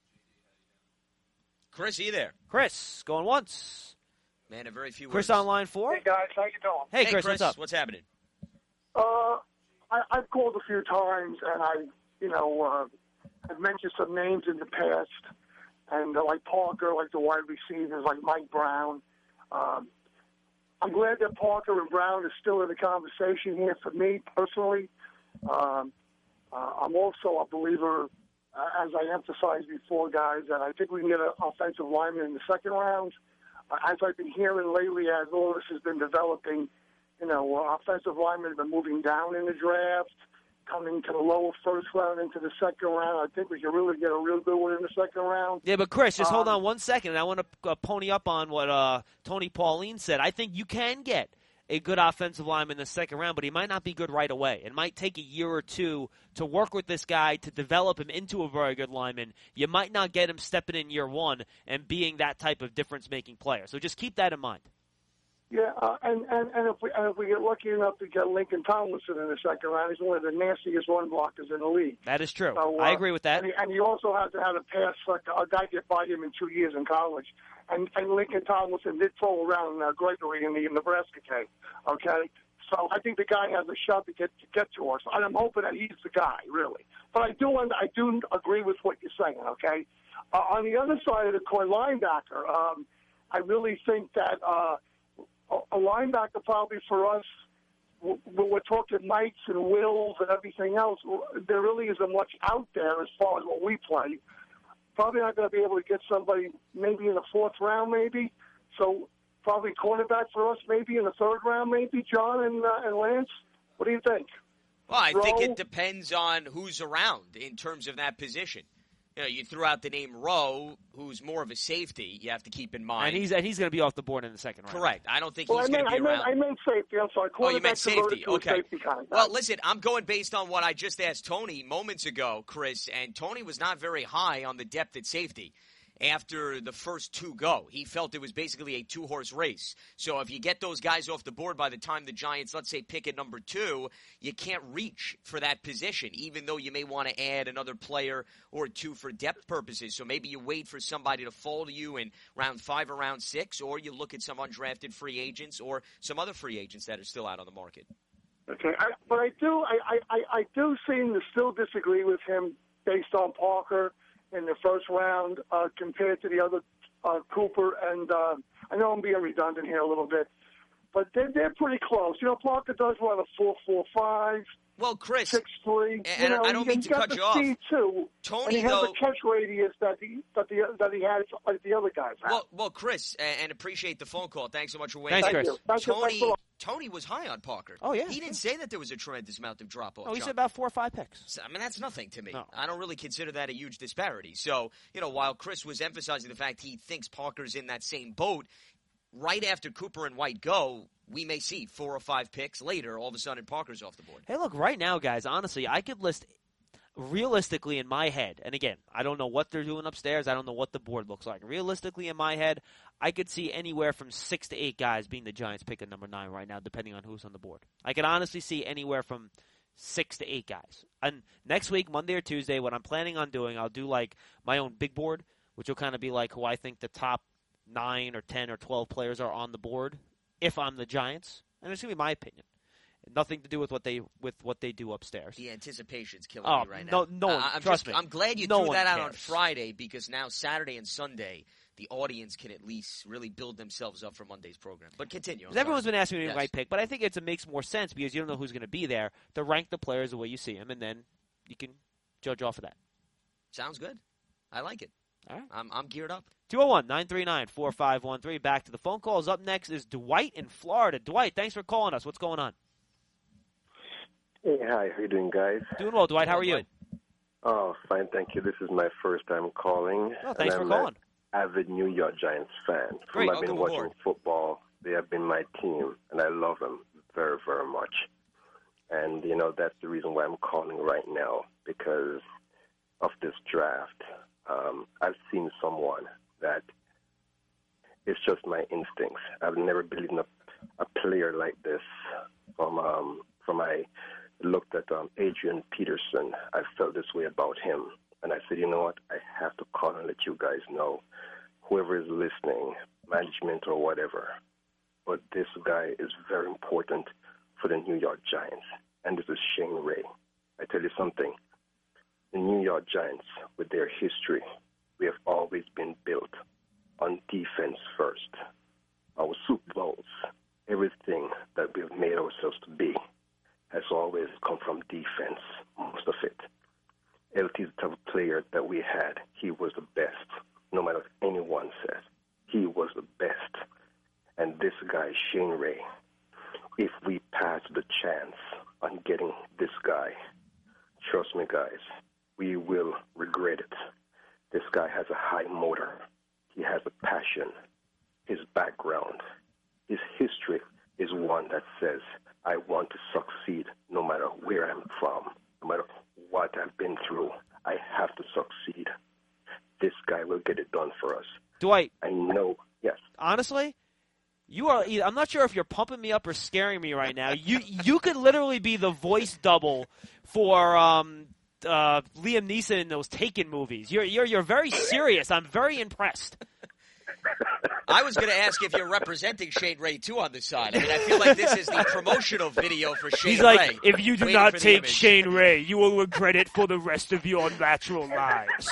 Chris, are you there? Chris, going once. Man, a very few Chris words. on line four. Hey guys, how you doing? Hey, Hey, Chris, Chris, what's up? what's happening? Uh, I, I've called a few times, and I, you know, uh, I've mentioned some names in the past, and uh, like Parker, like the wide receivers, like Mike Brown. Um, I'm glad that Parker and Brown are still in the conversation here for me personally. Um, uh, I'm also a believer, uh, as I emphasized before, guys, that I think we can get an offensive lineman in the second round. Uh, as I've been hearing lately, as all this has been developing, you know, uh, offensive linemen have been moving down in the draft, coming to the lower first round into the second round. I think we can really get a real good one in the second round. Yeah, but Chris, just hold Um, on one second. And I want to uh, pony up on what uh, Tony Pauline said. I think you can get a good offensive lineman in the second round, but he might not be good right away. It might take a year or two to work with this guy to develop him into a very good lineman. You might not get him stepping in year one and being that type of difference-making player. So just keep that in mind. Yeah, uh, and, and, and, if we, and if we get lucky enough to get Lincoln Tomlinson in the second round, he's one of the nastiest run blockers in the league. That is true. So, uh, I agree with that. And, he, and you also have to have a pass, like a guy get by him in two years in college. And, and Lincoln Tomlinson did throw around uh, Gregory in the Nebraska game, okay? So I think the guy has a shot to get to get to us, and I'm hoping that he's the guy, really. But I do I do agree with what you're saying, okay? Uh, on the other side of the coin, linebacker, um, I really think that uh, a linebacker probably for us, we're talking Mikes and Wills and everything else, there really isn't much out there as far as what we play. Probably not going to be able to get somebody maybe in the fourth round, maybe. So probably cornerback for us, maybe in the third round, maybe, John and, uh, and Lance. What do you think? Well, I Rowe? think it depends on who's around in terms of that position. You know, you threw out the name Rowe, who's more of a safety. You have to keep in mind, And he's and he's going to be off the board in the second round. correct. I don't think Well, he's I going meant, to I be meant, around. I meant safety. I'm sorry. Oh, you meant Cornerback converted safety. to a Okay. safety kind of guy. Well, listen, I'm going based on what I just asked Tony moments ago, Chris, and Tony was not very high on the depth at safety after the first two go. He felt it was basically a two-horse race. So if you get those guys off the board by the time the Giants, let's say, pick at number two, you can't reach for that position, even though you may want to add another player or two for depth purposes. So maybe you wait for somebody to fall to you in round five or round six, or you look at some undrafted free agents or some other free agents that are still out on the market. Okay, I, but I do, I, I, I do seem to still disagree with him based on Parker in the first round uh, compared to the other uh, Cooper. And uh, I know I'm being redundant here a little bit, but they're, they're pretty close. You know, Parker does run a four four five. Well, Chris, Six three. and you know, I don't mean he's to got cut the you off. speed too, Tony, and he has though- the catch radius that the that the that he has like the other guys have. Well, well, Chris, and, and appreciate the phone call. Thanks so much for waiting. Thanks, Thank Chris. you. Thank you. Tony, Thanks a lot. Tony was high on Parker. Oh, yeah. He didn't say that there was a tremendous amount of drop off. Oh, he said about four or five picks. I mean, that's nothing to me. No. I don't really consider that a huge disparity. So, you know, while Chris was emphasizing the fact he thinks Parker's in that same boat, right after Cooper and White go, we may see four or five picks later. All of a sudden, Parker's off the board. Hey, look, right now, guys, honestly, I could list realistically in my head, and again, I don't know what they're doing upstairs. I don't know what the board looks like. Realistically, in my head, I could see anywhere from six to eight guys being the Giants pick at number nine right now, depending on who's on the board. I could honestly see anywhere from six to eight guys. And next week, Monday or Tuesday, what I'm planning on doing, I'll do like my own big board, which will kind of be like who I think the top nine or ten or twelve players are on the board if I'm the Giants. And it's going to be my opinion. Nothing to do with what they with what they do upstairs. The anticipation's killing Oh, me right no- now. no one- I- I'm trust just, me, I'm glad you no threw one that out on cares. Friday because now Saturday and Sunday, the audience can at least really build themselves up for Monday's program. But continue. I'm Because everyone's sorry. been asking me Yes. to right pick, but I think it's, it makes more sense because you don't know who's going to be there to rank the players the way you see them, and then you can judge off of that. Sounds good. I like it. All right. I'm, I'm geared up. two oh one, nine three nine, four five one three. Back to the phone calls. Up next is Dwight in Florida. Dwight, thanks for calling us. What's going on? Hey, hi. How you doing, guys? Doing well, Dwight. How are you? Dwight. Oh, fine, thank you. This is my first time calling. Oh, thanks and for I'm calling. an avid New York Giants fan. Great. From I've been Welcome watching aboard. football. They have been my team, and I love them very, very much. And, you know, that's the reason why I'm calling right now, because of this draft. Um, I've seen someone that it's just my instincts. I've never believed in a, a player like this from um, from my looked at um, Adrian Peterson. I felt this way about him. And I said, you know what, I have to call and let you guys know, whoever is listening, management or whatever, but this guy is very important for the New York Giants. And this is Shane Ray. I tell you something, the New York Giants, with their history, we have always been built on defense first. Our Super Bowls, everything that we have made ourselves to be, has always come from defense, most of it. L T's the type of player that we had. He was the best, no matter what anyone says. He was the best. And this guy, Shane Ray, if we pass the chance on getting this guy, trust me, guys, we will regret it. This guy has a high motor. He has a passion. His background, his history is one that says, I want to succeed no matter where I'm from, no matter what I've been through. I have to succeed. This guy will get it done for us. Dwight. I know, yes. Honestly, you are. I'm not sure if you're pumping me up or scaring me right now. You you could literally be the voice double for um, uh, Liam Neeson in those Taken movies. You're you're you're very serious. I'm very impressed. I was going to ask if you're representing Shane Ray, too, on the side. I mean, I feel like this is the promotional video for Shane He's Ray. like, if you do not take Shane Ray, you will regret it for the rest of your natural lives.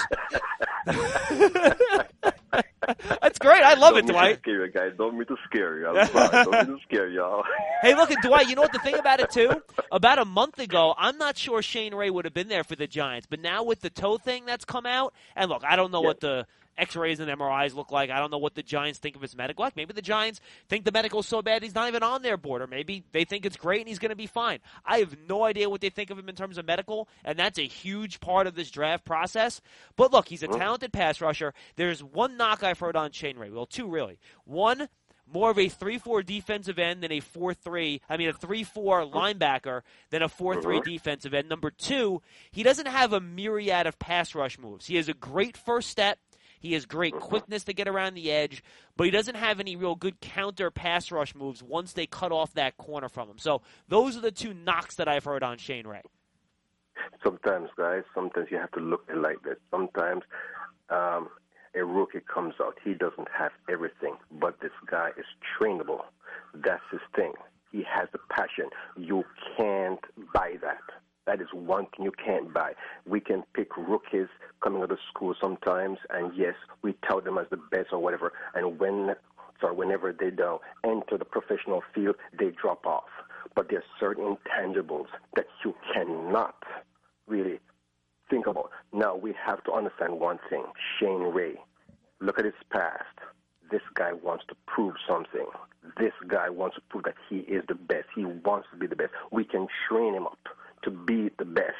That's great. I love Don't it, Dwight. Scare you, guys. Don't mean to scare you. I'm sorry. Don't mean to scare y'all. Hey, look, at Dwight, you know what the thing about it, too? About a month ago, I'm not sure Shane Ray would have been there for the Giants. But now with the toe thing that's come out, and look, I don't know yes. what the X-rays and M R Is look like. I don't know what the Giants think of his medical. Like maybe the Giants think the medical's so bad he's not even on their board, or maybe they think it's great and he's going to be fine. I have no idea what they think of him in terms of medical, and that's a huge part of this draft process. But look, he's a talented pass rusher. There's one knock I've heard on Shane Ray. Well, two really. One, more of a three four defensive end than a four three, I mean a three four linebacker than a four three defensive end. Number two, he doesn't have a myriad of pass rush moves. He has a great first step. He has great quickness to get around the edge, but he doesn't have any real good counter pass rush moves once they cut off that corner from him. So those are the two knocks that I've heard on Shane Ray. Sometimes, guys, sometimes you have to look at it like this. Sometimes um, a rookie comes out. He doesn't have everything, but this guy is trainable. That's his thing. He has the passion. You can't buy that. That is one thing you can't buy. We can pick rookies coming out of school sometimes, and yes, we tout them as the best or whatever. And when, sorry, whenever they don't enter the professional field, they drop off. But there are certain intangibles that you cannot really think about. Now, we have to understand one thing. Shane Ray, look at his past. This guy wants to prove something. This guy wants to prove that he is the best. He wants to be the best. We can train him up to be the best.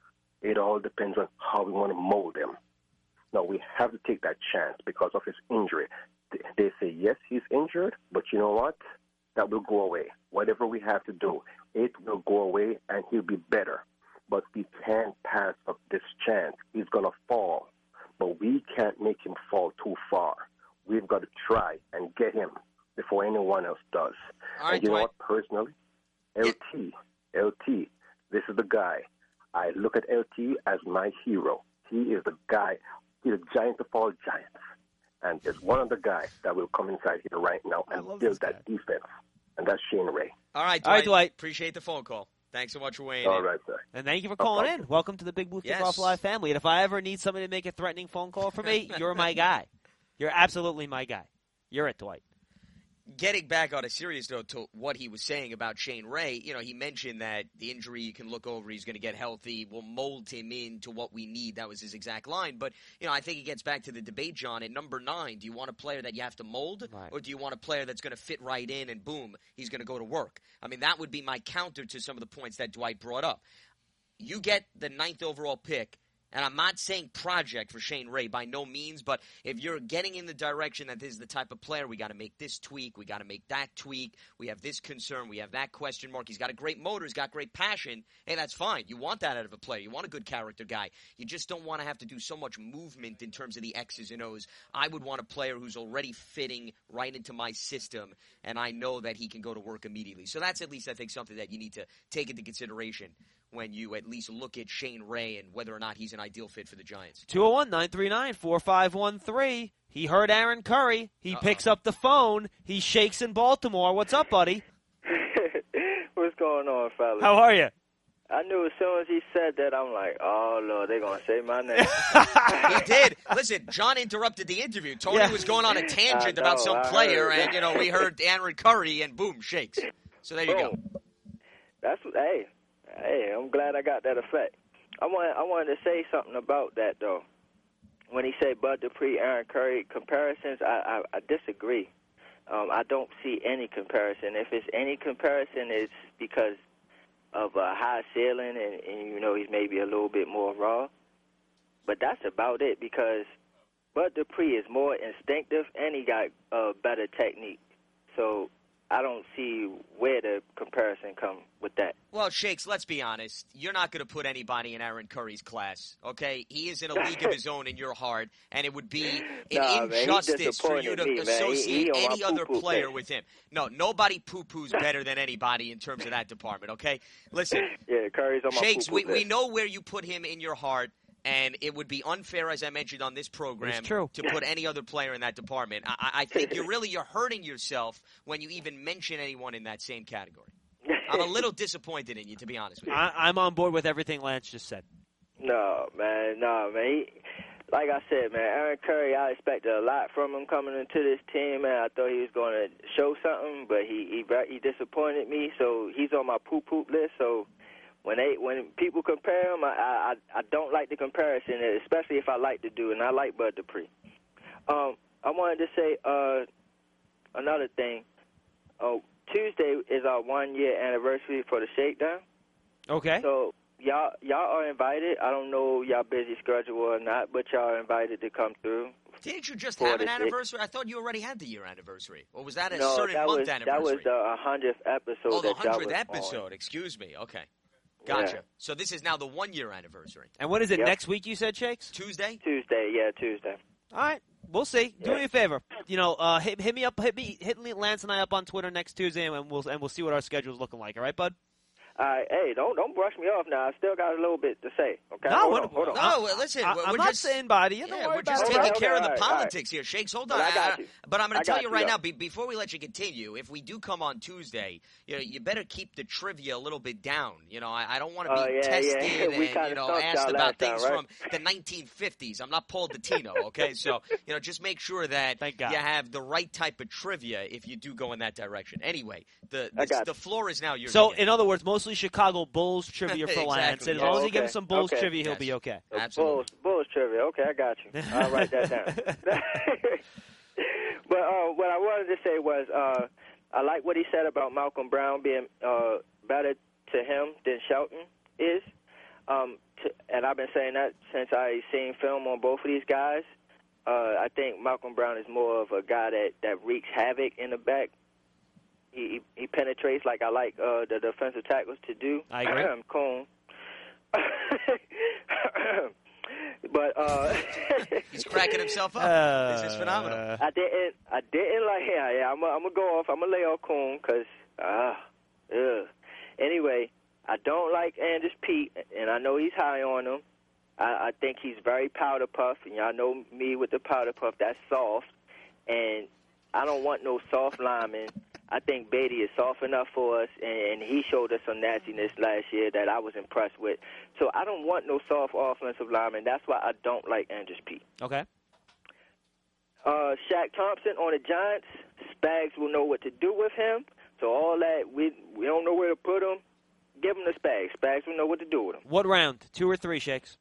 It all depends on how we want to mold him. Now, we have to take that chance because of his injury. They say, yes, he's injured, but you know what? That will go away. Whatever we have to do, it will go away and he'll be better. But we can't pass up this chance. He's going to fall. But we can't make him fall too far. We've got to try and get him before anyone else does. All right, and you know Dwight. what, personally? L T, L T, this is the guy. I look at L T as my hero. He is the guy. He's a giant of all giants. And there's one other guy that will come inside here right now and build that defense. And that's Shane Ray. All right, Dwight. All right, Dwight. Appreciate the phone call. Thanks so much for weighing All in. right, sir. And thank you for calling in. Welcome to the Big Blue Yes. Kickoff Live family. And if I ever need somebody to make a threatening phone call for me, you're my guy. You're absolutely my guy. You're it, Dwight. Getting back on a serious note to what he was saying about Shane Ray, you know, he mentioned that the injury you can look over, he's going to get healthy, we'll mold him into what we need. That was his exact line. But, you know, I think it gets back to the debate, John. At number nine, do you want a player that you have to mold, right, or do you want a player that's going to fit right in and boom, he's going to go to work? I mean, that would be my counter to some of the points that Dwight brought up. You get the ninth overall pick. And I'm not saying project for Shane Ray by no means, but if you're getting in the direction that this is the type of player, we got to make this tweak, we got to make that tweak, we have this concern, we have that question mark, he's got a great motor, he's got great passion, hey, that's fine. You want that out of a player. You want a good character guy. You just don't want to have to do so much movement in terms of the X's and O's. I would want a player who's already fitting right into my system, and I know that he can go to work immediately. So that's at least, I think, something that you need to take into consideration when you at least look at Shane Ray and whether or not he's an ideal fit for the Giants. two oh one, nine three nine, four five one three. He heard Aaron Curry. He Uh-oh. picks up the phone. He shakes in Baltimore. What's up, buddy? What's going on, fellas? How are you? I knew as soon as he said that, I'm like, oh, Lord, they're going to say my name. He did. Listen, John interrupted the interview. Tony Yeah. was going on a tangent I about know, some I player, heard. and, you know, we heard Aaron Curry, and boom, shakes. So there you go. Boom. That's hey, hey. I'm glad I got that effect. I want I wanted to say something about that though. When he said Bud Dupree, Aaron Curry comparisons, I I, I disagree. Um, I don't see any comparison. If it's any comparison, it's because of a high ceiling, and, and you know he's maybe a little bit more raw. But that's about it because Bud Dupree is more instinctive, and he got uh, better technique. So I don't see where the comparison come with that. Well, Shakes, let's be honest. You're not going to put anybody in Aaron Curry's class, okay? He is in a league of his own in your heart, and it would be an nah, injustice for you to me, associate he, he any other player list. with him. No, nobody poo-poos better than anybody in terms of that department, okay? Listen, yeah, Curry's on my Shakes, poo-poo we, list. we know where you put him in your heart. And it would be unfair, as I mentioned on this program, true. to put any other player in that department. I, I think you're really you're hurting yourself when you even mention anyone in that same category. I'm a little disappointed in you, to be honest with you. I, I'm on board with everything Lance just said. No, man, no, man. He, like I said, man, Aaron Curry, I expected a lot from him coming into this team, man. I thought he was going to show something, but he, he he disappointed me. So he's on my poop-poop list, so... When they when people compare him, I, I I don't like the comparison, especially if I like to do it, and I like Bud Dupree. Um, I wanted to say uh, another thing. Oh, Tuesday is our one-year anniversary for the Shakedown. Okay. So y'all y'all are invited. I don't know y'all busy schedule or not, but y'all are invited to come through. Didn't you just for have an the- anniversary? I thought you already had the year anniversary. Or was that a No, certain that month was anniversary? that was the hundredth episode. oh, the that y'all hundredth was episode. on. Excuse me. Okay. Gotcha. Yeah. So this is now the one-year anniversary. And what is it, Yep. next week you said, Shakes? Tuesday? Tuesday, yeah, Tuesday. All right, we'll see. Do Yeah. me a favor. You know, uh, hit, hit me up, hit me, hit Lance and I up on Twitter next Tuesday, and we'll and we'll see what our schedule's looking like. All right, bud? All right, hey, don't don't brush me off now. I still got a little bit to say. Okay, No, hold what- on, hold on. No, well, listen. I, we're I'm we're not just, saying body. You don't Yeah, worry we're about just it. taking Okay, care okay, of the all right, all politics here, Shakes. Hold on. But I got I- you. But I'm going I to tell got you you, right though. now, be, before we let you continue, if we do come on Tuesday, you know, you better keep the trivia a little bit down. You know, I, I don't want to be Oh, yeah, tested yeah. We and kinda you know stumped asked y'all about last time, things right? from the nineteen fifties. I'm not Paul Dottino, okay? So you know, just make sure that Thank God. you have the right type of trivia if you do go in that direction. Anyway, the I the, got the you. floor is now yours. So, again. in other words, mostly Chicago Bulls trivia for Lance. Exactly, And as yes. long as Oh, you give him okay, some Bulls okay. trivia, he'll Yes. be okay. Absolutely. Bulls, Bulls trivia. Okay, I got you. I'll write that down. But uh, what I wanted to say was uh, I like what he said about Malcolm Brown being uh, better to him than Shelton is. Um, to, and I've been saying that since I seen film on both of these guys. Uh, I think Malcolm Brown is more of a guy that, that wreaks havoc in the back. He he, he penetrates like I like uh, the defensive tackles to do. I agree. Coon. But uh, He's cracking himself up. Uh, this is phenomenal. I didn't. I didn't like. Yeah, yeah. I'm. I'm gonna go off. I'm gonna lay off Coon because. Ah. Ugh. Anyway, I don't like Anders Pete, and I know he's high on him. I, I think he's very powder puff, and y'all know me with the powder puff. That's soft, and I don't want no soft lineman. I think Beatty is soft enough for us, and, and he showed us some nastiness last year that I was impressed with. So I don't want no soft offensive lineman. That's why I don't like Anders Pete. Okay. Uh, Shaq Thompson on the Giants. Spags will know what to do with him. So all that, we we don't know where to put him. Give him the Spags. Spags will know what to do with him. What round? Two or three, Shakes?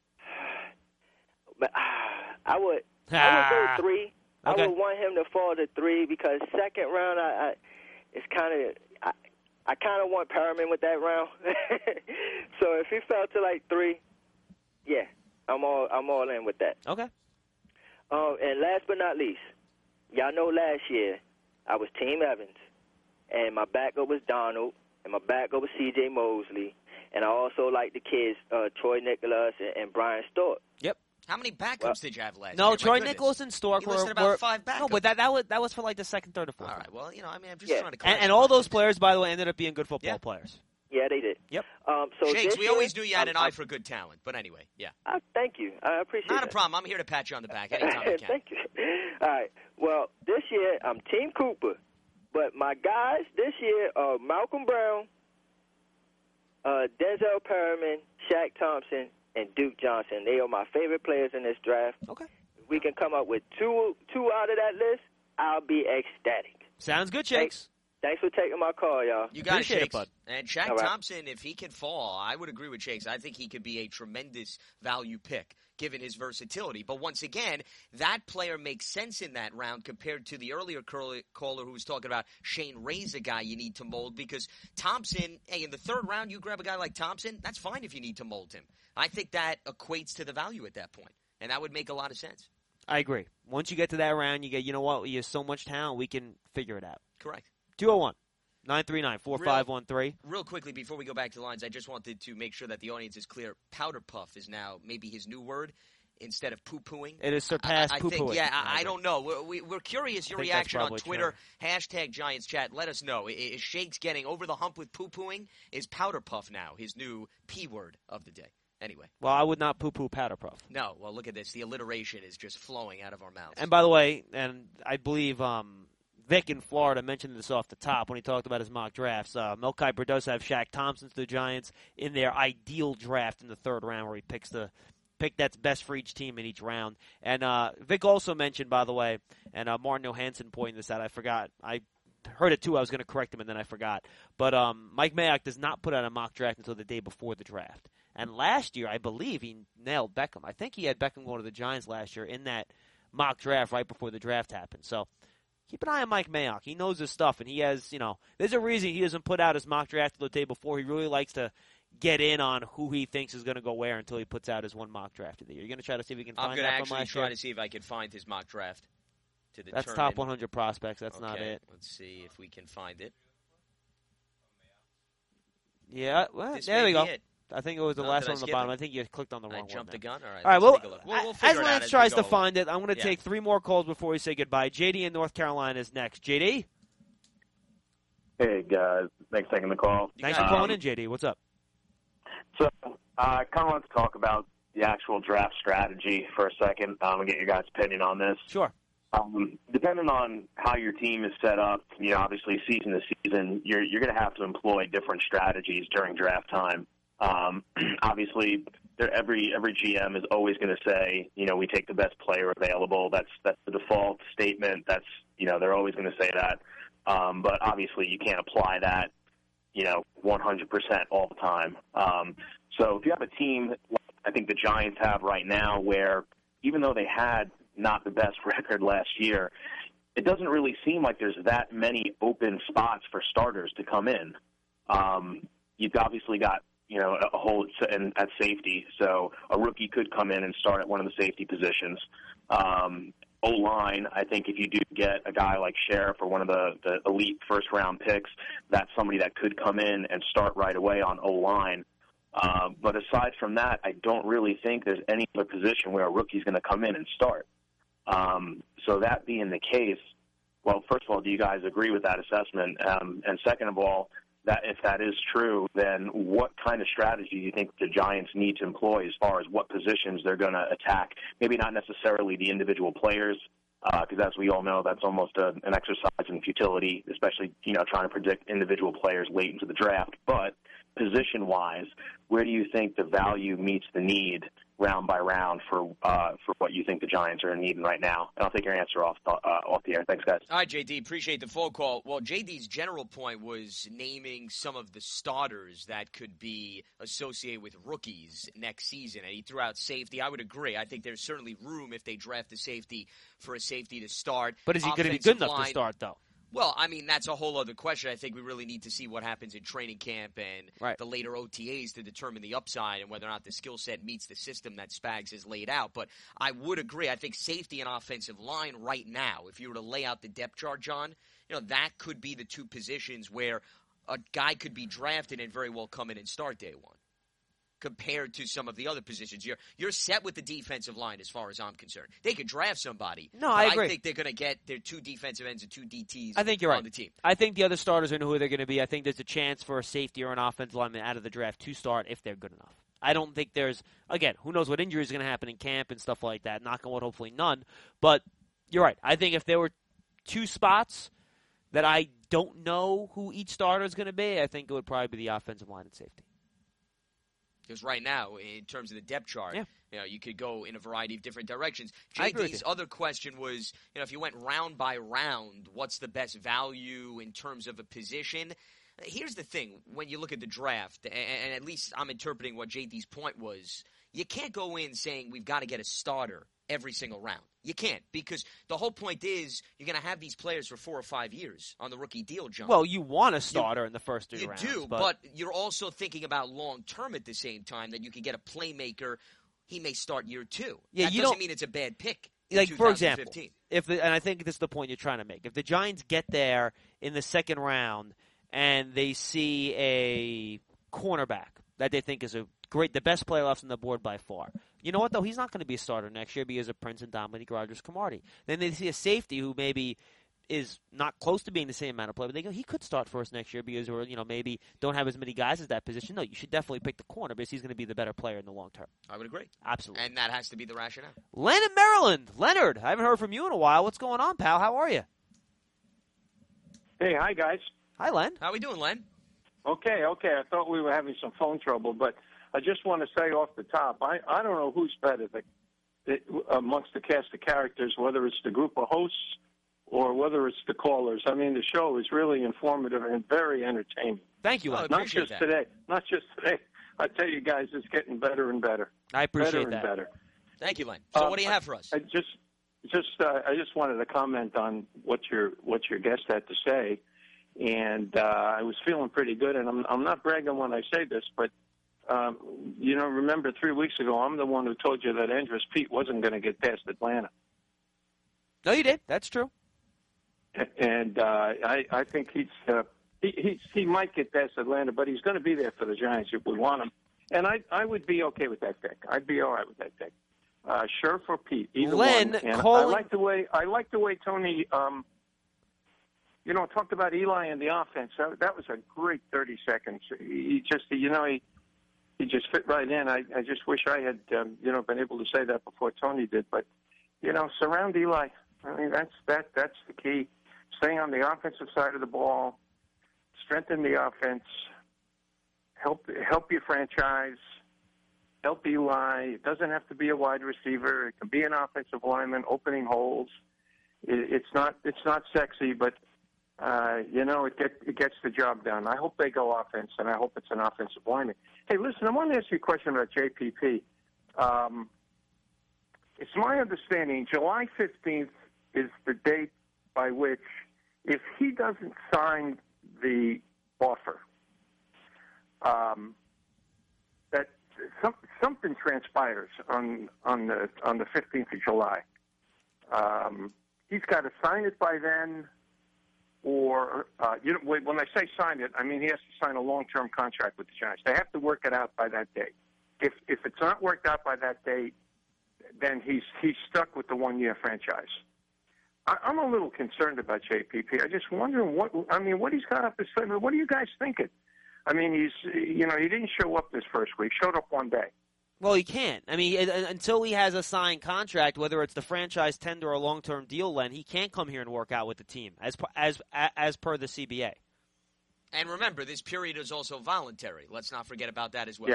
But ah, I would I Ah. would go three. Okay. I would want him to fall to three because second round, I, I it's kind of I, I kind of want Perriman with that round. So if he fell to like three, yeah, I'm all I'm all in with that. Okay. Um, and last but not least, y'all know last year I was Team Evans, and my backup was Donald, and my backup was C J Mosley, and I also like the kids uh, Troy Nicholas and, and Brian Stewart. Yep. How many backups Well, did you have last No, year? My Troy goodness. Nicholas and Stork You were, listed about were five no, backups. but that that was that was for like the second, third, or fourth. All round. right. Well, you know, I mean, I'm just Yeah. trying to. And, clarify. and all those players, by the way, ended up being good football Yeah. players. Yeah, they did. Yep. Um, so Shakes, this we year, always knew you had an I, eye for good talent. But anyway, yeah. I, I thank you. I appreciate Not a that. problem. I'm here to pat you on the back anytime I can. Thank you. All right. Well, this year I'm Team Cooper, but my guys this year are Malcolm Brown, uh, Denzel Perriman, Shaq Thompson, and Duke Johnson. They are my favorite players in this draft. Okay. If we can come up with two two out of that list, I'll be ecstatic. Sounds good, Shakes. Thanks for taking my call, y'all. You got Appreciate it, it, Shakes. bud. And Shaq All right. Thompson, if he can fall, I would agree with Shakes. I think he could be a tremendous value pick given his versatility. But once again, that player makes sense in that round compared to the earlier curly- caller who was talking about Shane Ray's a guy you need to mold because Thompson, hey, in the third round, you grab a guy like Thompson, that's fine if you need to mold him. I think that equates to the value at that point, and that would make a lot of sense. I agree. Once you get to that round, you get, you know what, you have so much talent, we can figure it out. Correct. two oh one, nine three nine, four five one three. Real quickly, before we go back to the lines, I just wanted to make sure that the audience is clear. Powder puff is now maybe his new word instead of poo-pooing. It has surpassed I, I poo-pooing. Think, yeah, I, I don't know. We're, we, we're curious your reaction on Twitter. True. Hashtag Giants Chat. Let us know. Is Shakes getting over the hump with poo-pooing? Is powder puff now his new P word of the day? Anyway. Well, I would not poo-poo powder puff. No. Well, look at this. The alliteration is just flowing out of our mouths. And by the way, and I believe um, Vic in Florida mentioned this off the top when he talked about his mock drafts. Uh, Mel Kiper does have Shaq Thompson to the Giants in their ideal draft in the third round where he picks the pick that's best for each team in each round. And uh, Vic also mentioned, by the way, and uh, Martin Johansson pointed this out. I forgot. I heard it too. I was going to correct him, and then I forgot. But um, Mike Mayock does not put out a mock draft until the day before the draft. And last year, I believe he nailed Beckham. I think he had Beckham going to the Giants last year in that mock draft right before the draft happened. So keep an eye on Mike Mayock. He knows his stuff, and he has, you know, there's a reason he doesn't put out his mock draft the day before. He really likes to get in on who he thinks is going to go where until he puts out his one mock draft of the year. You're going to try to see if we can find I'm that gonna from actually last try year? to see if I can find his mock draft to determine. That's top one hundred prospects. That's okay, not it. Let's see if we can find it. Yeah, well, This there may we go. be it. I think it was the Oh, last did I one on the skip bottom. it? I think you clicked on the wrong I one. jumped there. the gun. All right. All right. Let's Well, take a look. We'll, we'll as figure it out Lance as tries we to go. find it, I'm going to Yeah. take three more calls before we say goodbye. J D in North Carolina is next. J D? Hey, guys. Thanks for taking the call. Thanks for um, calling in, J D. What's up? So uh, I kind of want to talk about the actual draft strategy for a second um, and get your guys' opinion on this. Sure. Um, depending on how your team is set up, you know, obviously season to season, you're you're going to have to employ different strategies during draft time. Um, obviously, there, every every G M is always going to say, you know, we take the best player available. That's that's the default statement. That's you know, they're always going to say that. Um, but obviously, you can't apply that, you know, one hundred percent all the time. Um, so if you have a team, like I think the Giants have right now, where even though they had not the best record last year, it doesn't really seem like there's that many open spots for starters to come in. Um, you've obviously got, you know, a hole at safety, so a rookie could come in and start at one of the safety positions. Um, O-line, I think if you do get a guy like Sheriff or one of the, the elite first-round picks, that's somebody that could come in and start right away on O-line. Uh, but aside from that, I don't really think there's any other position where a rookie's going to come in and start. Um, so that being the case, well, first of all, do you guys agree with that assessment? Um, and second of all, that if that is true, then what kind of strategy do you think the Giants need to employ as far as what positions they're going to attack? Maybe not necessarily the individual players, because uh, as we all know, that's almost a, an exercise in futility, especially, you know, trying to predict individual players late into the draft. But position-wise, where do you think the value meets the need round by round for uh, for what you think the Giants are needing right now? And I'll take your answer off uh, off the air. Thanks, guys. All right, J D, appreciate the phone call. Well, J D's general point was naming some of the starters that could be associated with rookies next season, and he threw out safety. I would agree. I think there's certainly room if they draft a safety for a safety to start. But is he going to be Offensive good enough line, to start, though? Well, I mean, that's a whole other question. I think we really need to see what happens in training camp and right. the later O T As to determine the upside and whether or not the skill set meets the system that Spags has laid out. But I would agree. I think safety and offensive line right now, if you were to lay out the depth chart, John, you know, that could be the two positions where a guy could be drafted and very well come in and start day one. Compared to some of the other positions, you're you're set with the defensive line as far as I'm concerned. They could draft somebody. No, but I agree. I think they're going to get their two defensive ends and two D Ts I think you're right. on the team. I think the other starters are know who they're going to be. I think there's a chance for a safety or an offensive lineman out of the draft to start if they're good enough. I don't think there's, again, who knows what injuries are going to happen in camp and stuff like that. Knock on wood, hopefully none. But you're right. I think if there were two spots that I don't know who each starter is going to be, I think it would probably be the offensive line and safety. Because right now, in terms of the depth chart, yeah. you know, you could go in a variety of different directions. I J D's other question was, you know, if you went round by round, what's the best value in terms of a position? Here's the thing. When you look at the draft, and at least I'm interpreting what J D's point was, you can't go in saying we've got to get a starter every single round. You can't, because the whole point is you're going to have these players for four or five years on the rookie deal, John. Well, you want a starter you, in the first three you rounds. You do, but... but you're also thinking about long-term at the same time, that you could get a playmaker. He may start year two. Yeah, that you doesn't don't, mean it's a bad pick. Like, for example, if the, and I think this is the point you're trying to make. If the Giants get there in the second round and they see a cornerback that they think is a great, the best player left on the board by far. You know what, though? He's not going to be a starter next year because of Prince and Dominique Rodgers-Cromartie. Then they see a safety who maybe is not close to being the same amount of play, but they go, he could start for us next year because we're, you know, maybe don't have as many guys at that position. No, you should definitely pick the corner because he's going to be the better player in the long term. I would agree. Absolutely. And that has to be the rationale. Len in Maryland. Leonard, I haven't heard from you in a while. What's going on, pal? How are you? Hey, hi, guys. Hi, Len. How are we doing, Len? Okay, okay. I thought we were having some phone trouble, but I just want to say off the top, I, I don't know who's better the, the, amongst the cast of characters, whether it's the group of hosts or whether it's the callers. I mean, the show is really informative and very entertaining. Thank you, Len. Oh, Not just that. today. Not just today. I tell you guys, it's getting better and better. I appreciate better that. and better. Thank you, Len. So Um, what do you have for us? I just, just, uh, I just wanted to comment on what your what your guest had to say, and uh, I was feeling pretty good. And I'm I'm not bragging when I say this, but um, you know, remember three weeks ago, I'm the one who told you that Andrus Peat wasn't going to get past Atlanta. No, you did. That's true. And uh, I, I think he's uh, he, he's he might get past Atlanta, but he's going to be there for the Giants if we want him. And I I would be okay with that pick. I'd be all right with that pick. Uh, sure for Pete. Either Len, one. And calling... I like the way I like the way Tony, um, you know, talked about Eli and the offense. That, that was a great thirty seconds. He just, you know, he he just fit right in. I, I just wish I had, um, you know, been able to say that before Tony did. But you know, surround Eli. I mean, that's that that's the key. Staying on the offensive side of the ball, strengthen the offense, help help your franchise, help Eli. It doesn't have to be a wide receiver. It can be an offensive lineman opening holes. It, it's not it's not sexy, but uh, you know it get, it gets the job done. I hope they go offense, and I hope it's an offensive lineman. Hey, listen, I want to ask you a question about J P P. Um, it's my understanding July fifteenth is the date by which, if he doesn't sign the offer, um, that some, something transpires on on the on the fifteenth of July. Um, he's got to sign it by then, or uh, you know, when I say sign it, I mean he has to sign a long-term contract with the Giants. They have to work it out by that date. If if it's not worked out by that date, then he's he's stuck with the one-year franchise. I, I'm a little concerned about J P P. I just wonder what I mean. What he's got up his sleeve. What are you guys thinking? I mean, he's you know he didn't show up this first week. Showed up one day. Well, he can't. I mean, until he has a signed contract, whether it's the franchise tender or a long-term deal, Len, he can't come here and work out with the team as as as per the C B A. And remember, this period is also voluntary. Let's not forget about that as well. Yeah.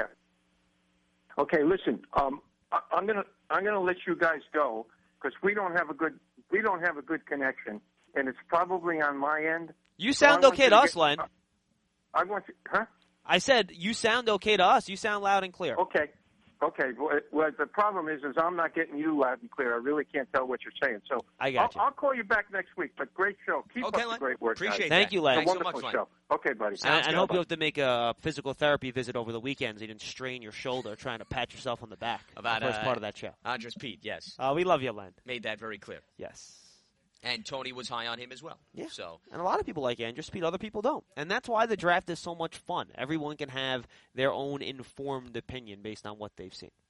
Okay, listen. Um, I, I'm gonna I'm gonna let you guys go because we don't have a good we don't have a good connection, and it's probably on my end. You sound so okay to us, Len. Uh, I want you, huh? I said you sound okay to us. You sound loud and clear. Okay. Okay. Well, well, the problem is, is I'm not getting you loud and clear. I really can't tell what you're saying. So I got you. I'll, I'll call you back next week. But great show. Keep okay, up Len. the great work. Appreciate guys. that. Thank you, Len. It's a Thanks wonderful so much, show. Okay, buddy. And, and I hope good. you have to make a physical therapy visit over the weekends. You didn't strain your shoulder trying to pat yourself on the back. About, the first uh, part of that show. Andrus Peat, yes. Uh, we love you, Len. Made that very clear. Yes. And Tony was high on him as well. Yeah. So And a lot of people like Andrus Peat, other people don't. And that's why the draft is so much fun. Everyone can have their own informed opinion based on what they've seen.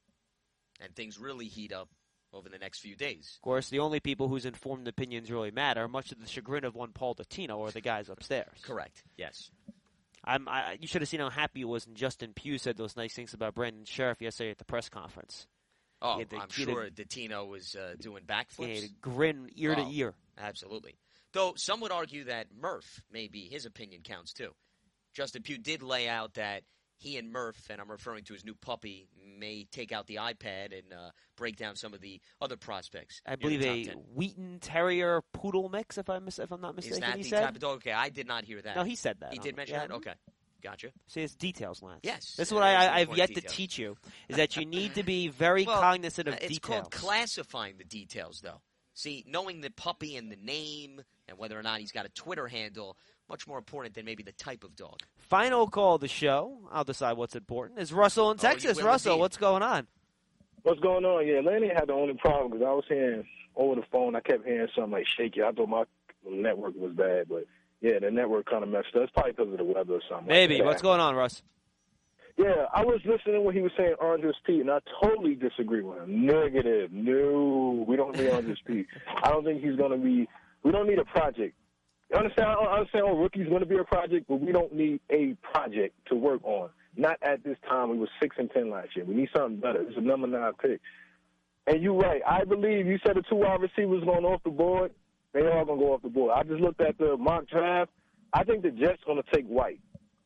and things really heat up over the next few days. Of course, the only people whose informed opinions really matter, much to the chagrin of one Paul Dottino, are the guys upstairs. Correct. Yes. I'm, I, you should have seen how happy he was when Justin Pugh said those nice things about Brandon Sheriff yesterday at the press conference. Oh, the, I'm sure Dottino was uh, doing backflips. He had a grin ear oh, to ear. Absolutely. Though some would argue that Murph, maybe his opinion counts too. Justin Pugh did lay out that he and Murph, and I'm referring to his new puppy, may take out the iPad and uh, break down some of the other prospects. I believe a ten. Wheaton Terrier Poodle mix, if I'm, if I'm not mistaken. Is that he the said? type of dog? Okay, I did not hear that. No, he said that. He Um, did mention yeah. that? Okay. Gotcha. See, it's details, Lance. Yes. This is what There's I, the I've important yet details. to teach you, is that you need to be very well, cognizant of it's details. called classifying the details, though. See, knowing the puppy and the name and whether or not he's got a Twitter handle, much more important than maybe the type of dog. Final call of the show, I'll decide what's important, is Russell in Oh, you Texas. will Russell, indeed. what's going on? What's going on? Yeah, Lenny had the only problem because I was hearing over the phone, I kept hearing something like shaky. I thought my network was bad, but Yeah, the network kind of messed up. It's probably because of the weather or something. Maybe. Like What's going on, Russ? Yeah, I was listening to what he was saying, Andres Pete, and I totally disagree with him. Negative. No, we don't need Andres Pete. I don't think he's going to be – we don't need a project. You understand? I understand oh, rookie's going to be a project, but we don't need a project to work on. Not at this time. We were six and ten last year. We need something better. It's a number nine pick. And you're right. I believe you said the two wide receivers going off the board. They are going to go off the board. I just looked at the mock draft. I think the Jets are going to take White.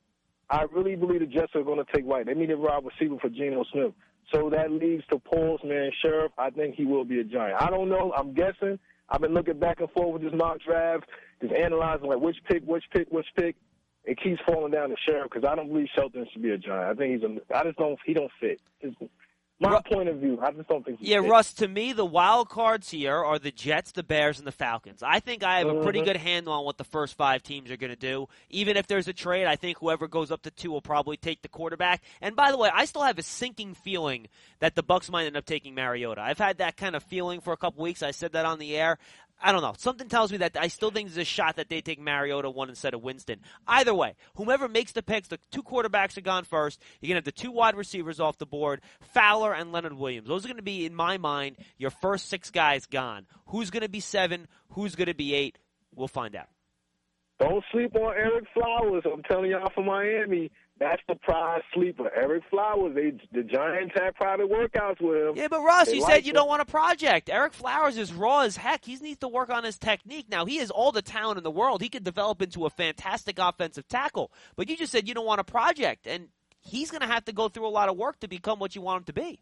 I really believe the Jets are going to take White. They need a wide receiver for Geno Smith. So that leads to Paul's man, Sheriff. I think he will be a Giant. I don't know. I'm guessing. I've been looking back and forth with this mock draft, just analyzing like which pick, which pick, which pick. It keeps falling down to Sheriff because I don't believe Shelton should be a Giant. I think he's a. I just don't. He don't fit. His, my Ru- point of view, I just don't think. He yeah, fit. Russ. To me, the wild cards here are the Jets, the Bears, and the Falcons. I think I have a pretty good handle on what the first five teams are going to do. Even if there's a trade, I think whoever goes up to two will probably take the quarterback. And by the way, I still have a sinking feeling that the Bucs might end up taking Mariota. I've had that kind of feeling for a couple weeks. I said that on the air. I don't know. Something tells me that I still think there's a shot that they take Mariota one instead of Winston. Either way, whomever makes the picks, the two quarterbacks are gone first. You're going to have the two wide receivers off the board, Fowler and Leonard Williams. Those are going to be, in my mind, your first six guys gone. Who's going to be seven? Who's going to be eight? We'll find out. Don't sleep on Eric Flowers. I'm telling y'all from Miami. That's the prize sleeper. Eric Flowers, they, the Giants have private workouts with him. Yeah, but Russ, they you like said you him. don't want a project. Eric Flowers is raw as heck. He needs to work on his technique. Now, he has all the talent in the world. He could develop into a fantastic offensive tackle. But you just said you don't want a project, and he's going to have to go through a lot of work to become what you want him to be.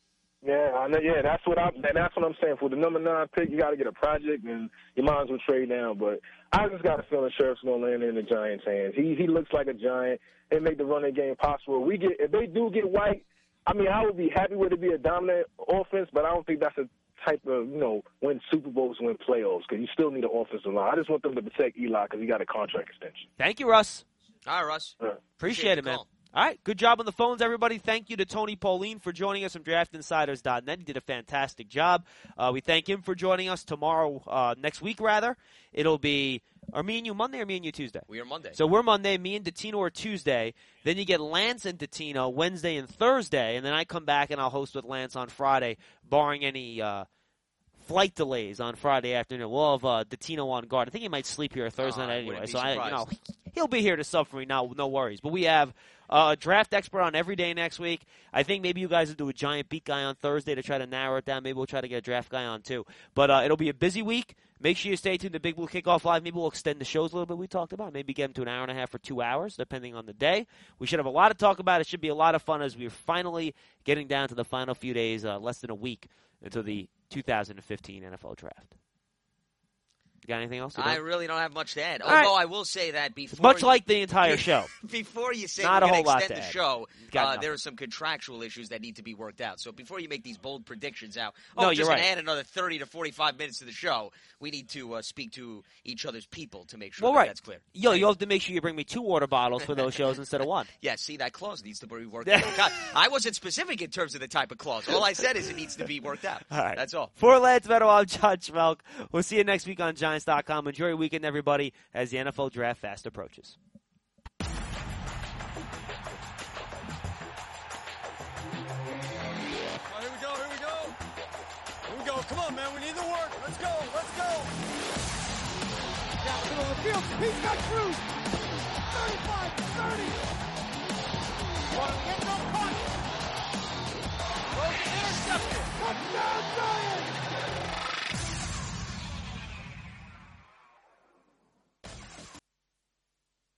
Yeah, I know. Yeah, that's what I'm. That's what I'm saying. For the number nine pick, you got to get a project, and you might as well trade down. But I just got a feeling Sheriff's going to land in the Giants' hands. He he looks like a Giant. They make the running game possible. We get if they do get White. I mean, I would be happy with it be a dominant offense, but I don't think that's a type of you know win Super Bowls, win playoffs because you still need an offensive line. I just want them to protect Eli because he got a contract extension. Thank you, Russ. All right, Russ. Yeah. Appreciate, Appreciate it, the man. call. All right, good job on the phones, everybody. Thank you to Tony Pauline for joining us from draft insiders dot net. He did a fantastic job. Uh, we thank him for joining us tomorrow, uh, next week, rather. It'll be, are me and you Monday or me and you Tuesday? We are Monday. So we're Monday, me and Dottino are Tuesday. Then you get Lance and Dottino Wednesday and Thursday, and then I come back and I'll host with Lance on Friday, barring any uh, flight delays on Friday afternoon. We'll have uh, Dottino on guard. I think he might sleep here Thursday Oh, night I anyway. wouldn't be So I, you know, surprised. he'll be here to sub for me now, no worries. But we have uh, a draft expert on every day next week. I think maybe you guys will do a Giant beat guy on Thursday to try to narrow it down. Maybe we'll try to get a draft guy on too. But uh, it'll be a busy week. Make sure you stay tuned to Big Blue Kickoff Live. Maybe we'll extend the shows a little bit we talked about. Maybe get them to an hour and a half or two hours, depending on the day. We should have a lot to talk about. It should be a lot of fun as we're finally getting down to the final few days, uh, less than a week until the two thousand fifteen N F L Draft. You got anything else to I do? really don't have much to add. All Although right. I will say that before Much you, like the entire show. before you say Not we're a going whole to lot extend to the add. show, Got uh, nothing. there are some contractual issues that need to be worked out. So before you make these bold predictions out, oh, No, we're you're just going right. to add another thirty to forty-five minutes to the show, we need to uh, speak to each other's people to make sure Well, that right. that's clear. Yo, you'll have to make sure you bring me two water bottles for those shows instead of one. Yeah, see, that clause needs to be worked out. God, I wasn't specific in terms of the type of clause. All I said is it needs to be worked out. All right. That's all. For Lance Meadow, I'm John Schmelk. We'll see you next week on Giants dot com. Enjoy your weekend, everybody, as the N F L Draft fast approaches. Here we go, here we go. Here we go. Come on, man. We need the work. Let's go, let's go. Down the middle of the field. He's got Cruz. thirty-five, thirty. One, get no punt. Throws it intercepted.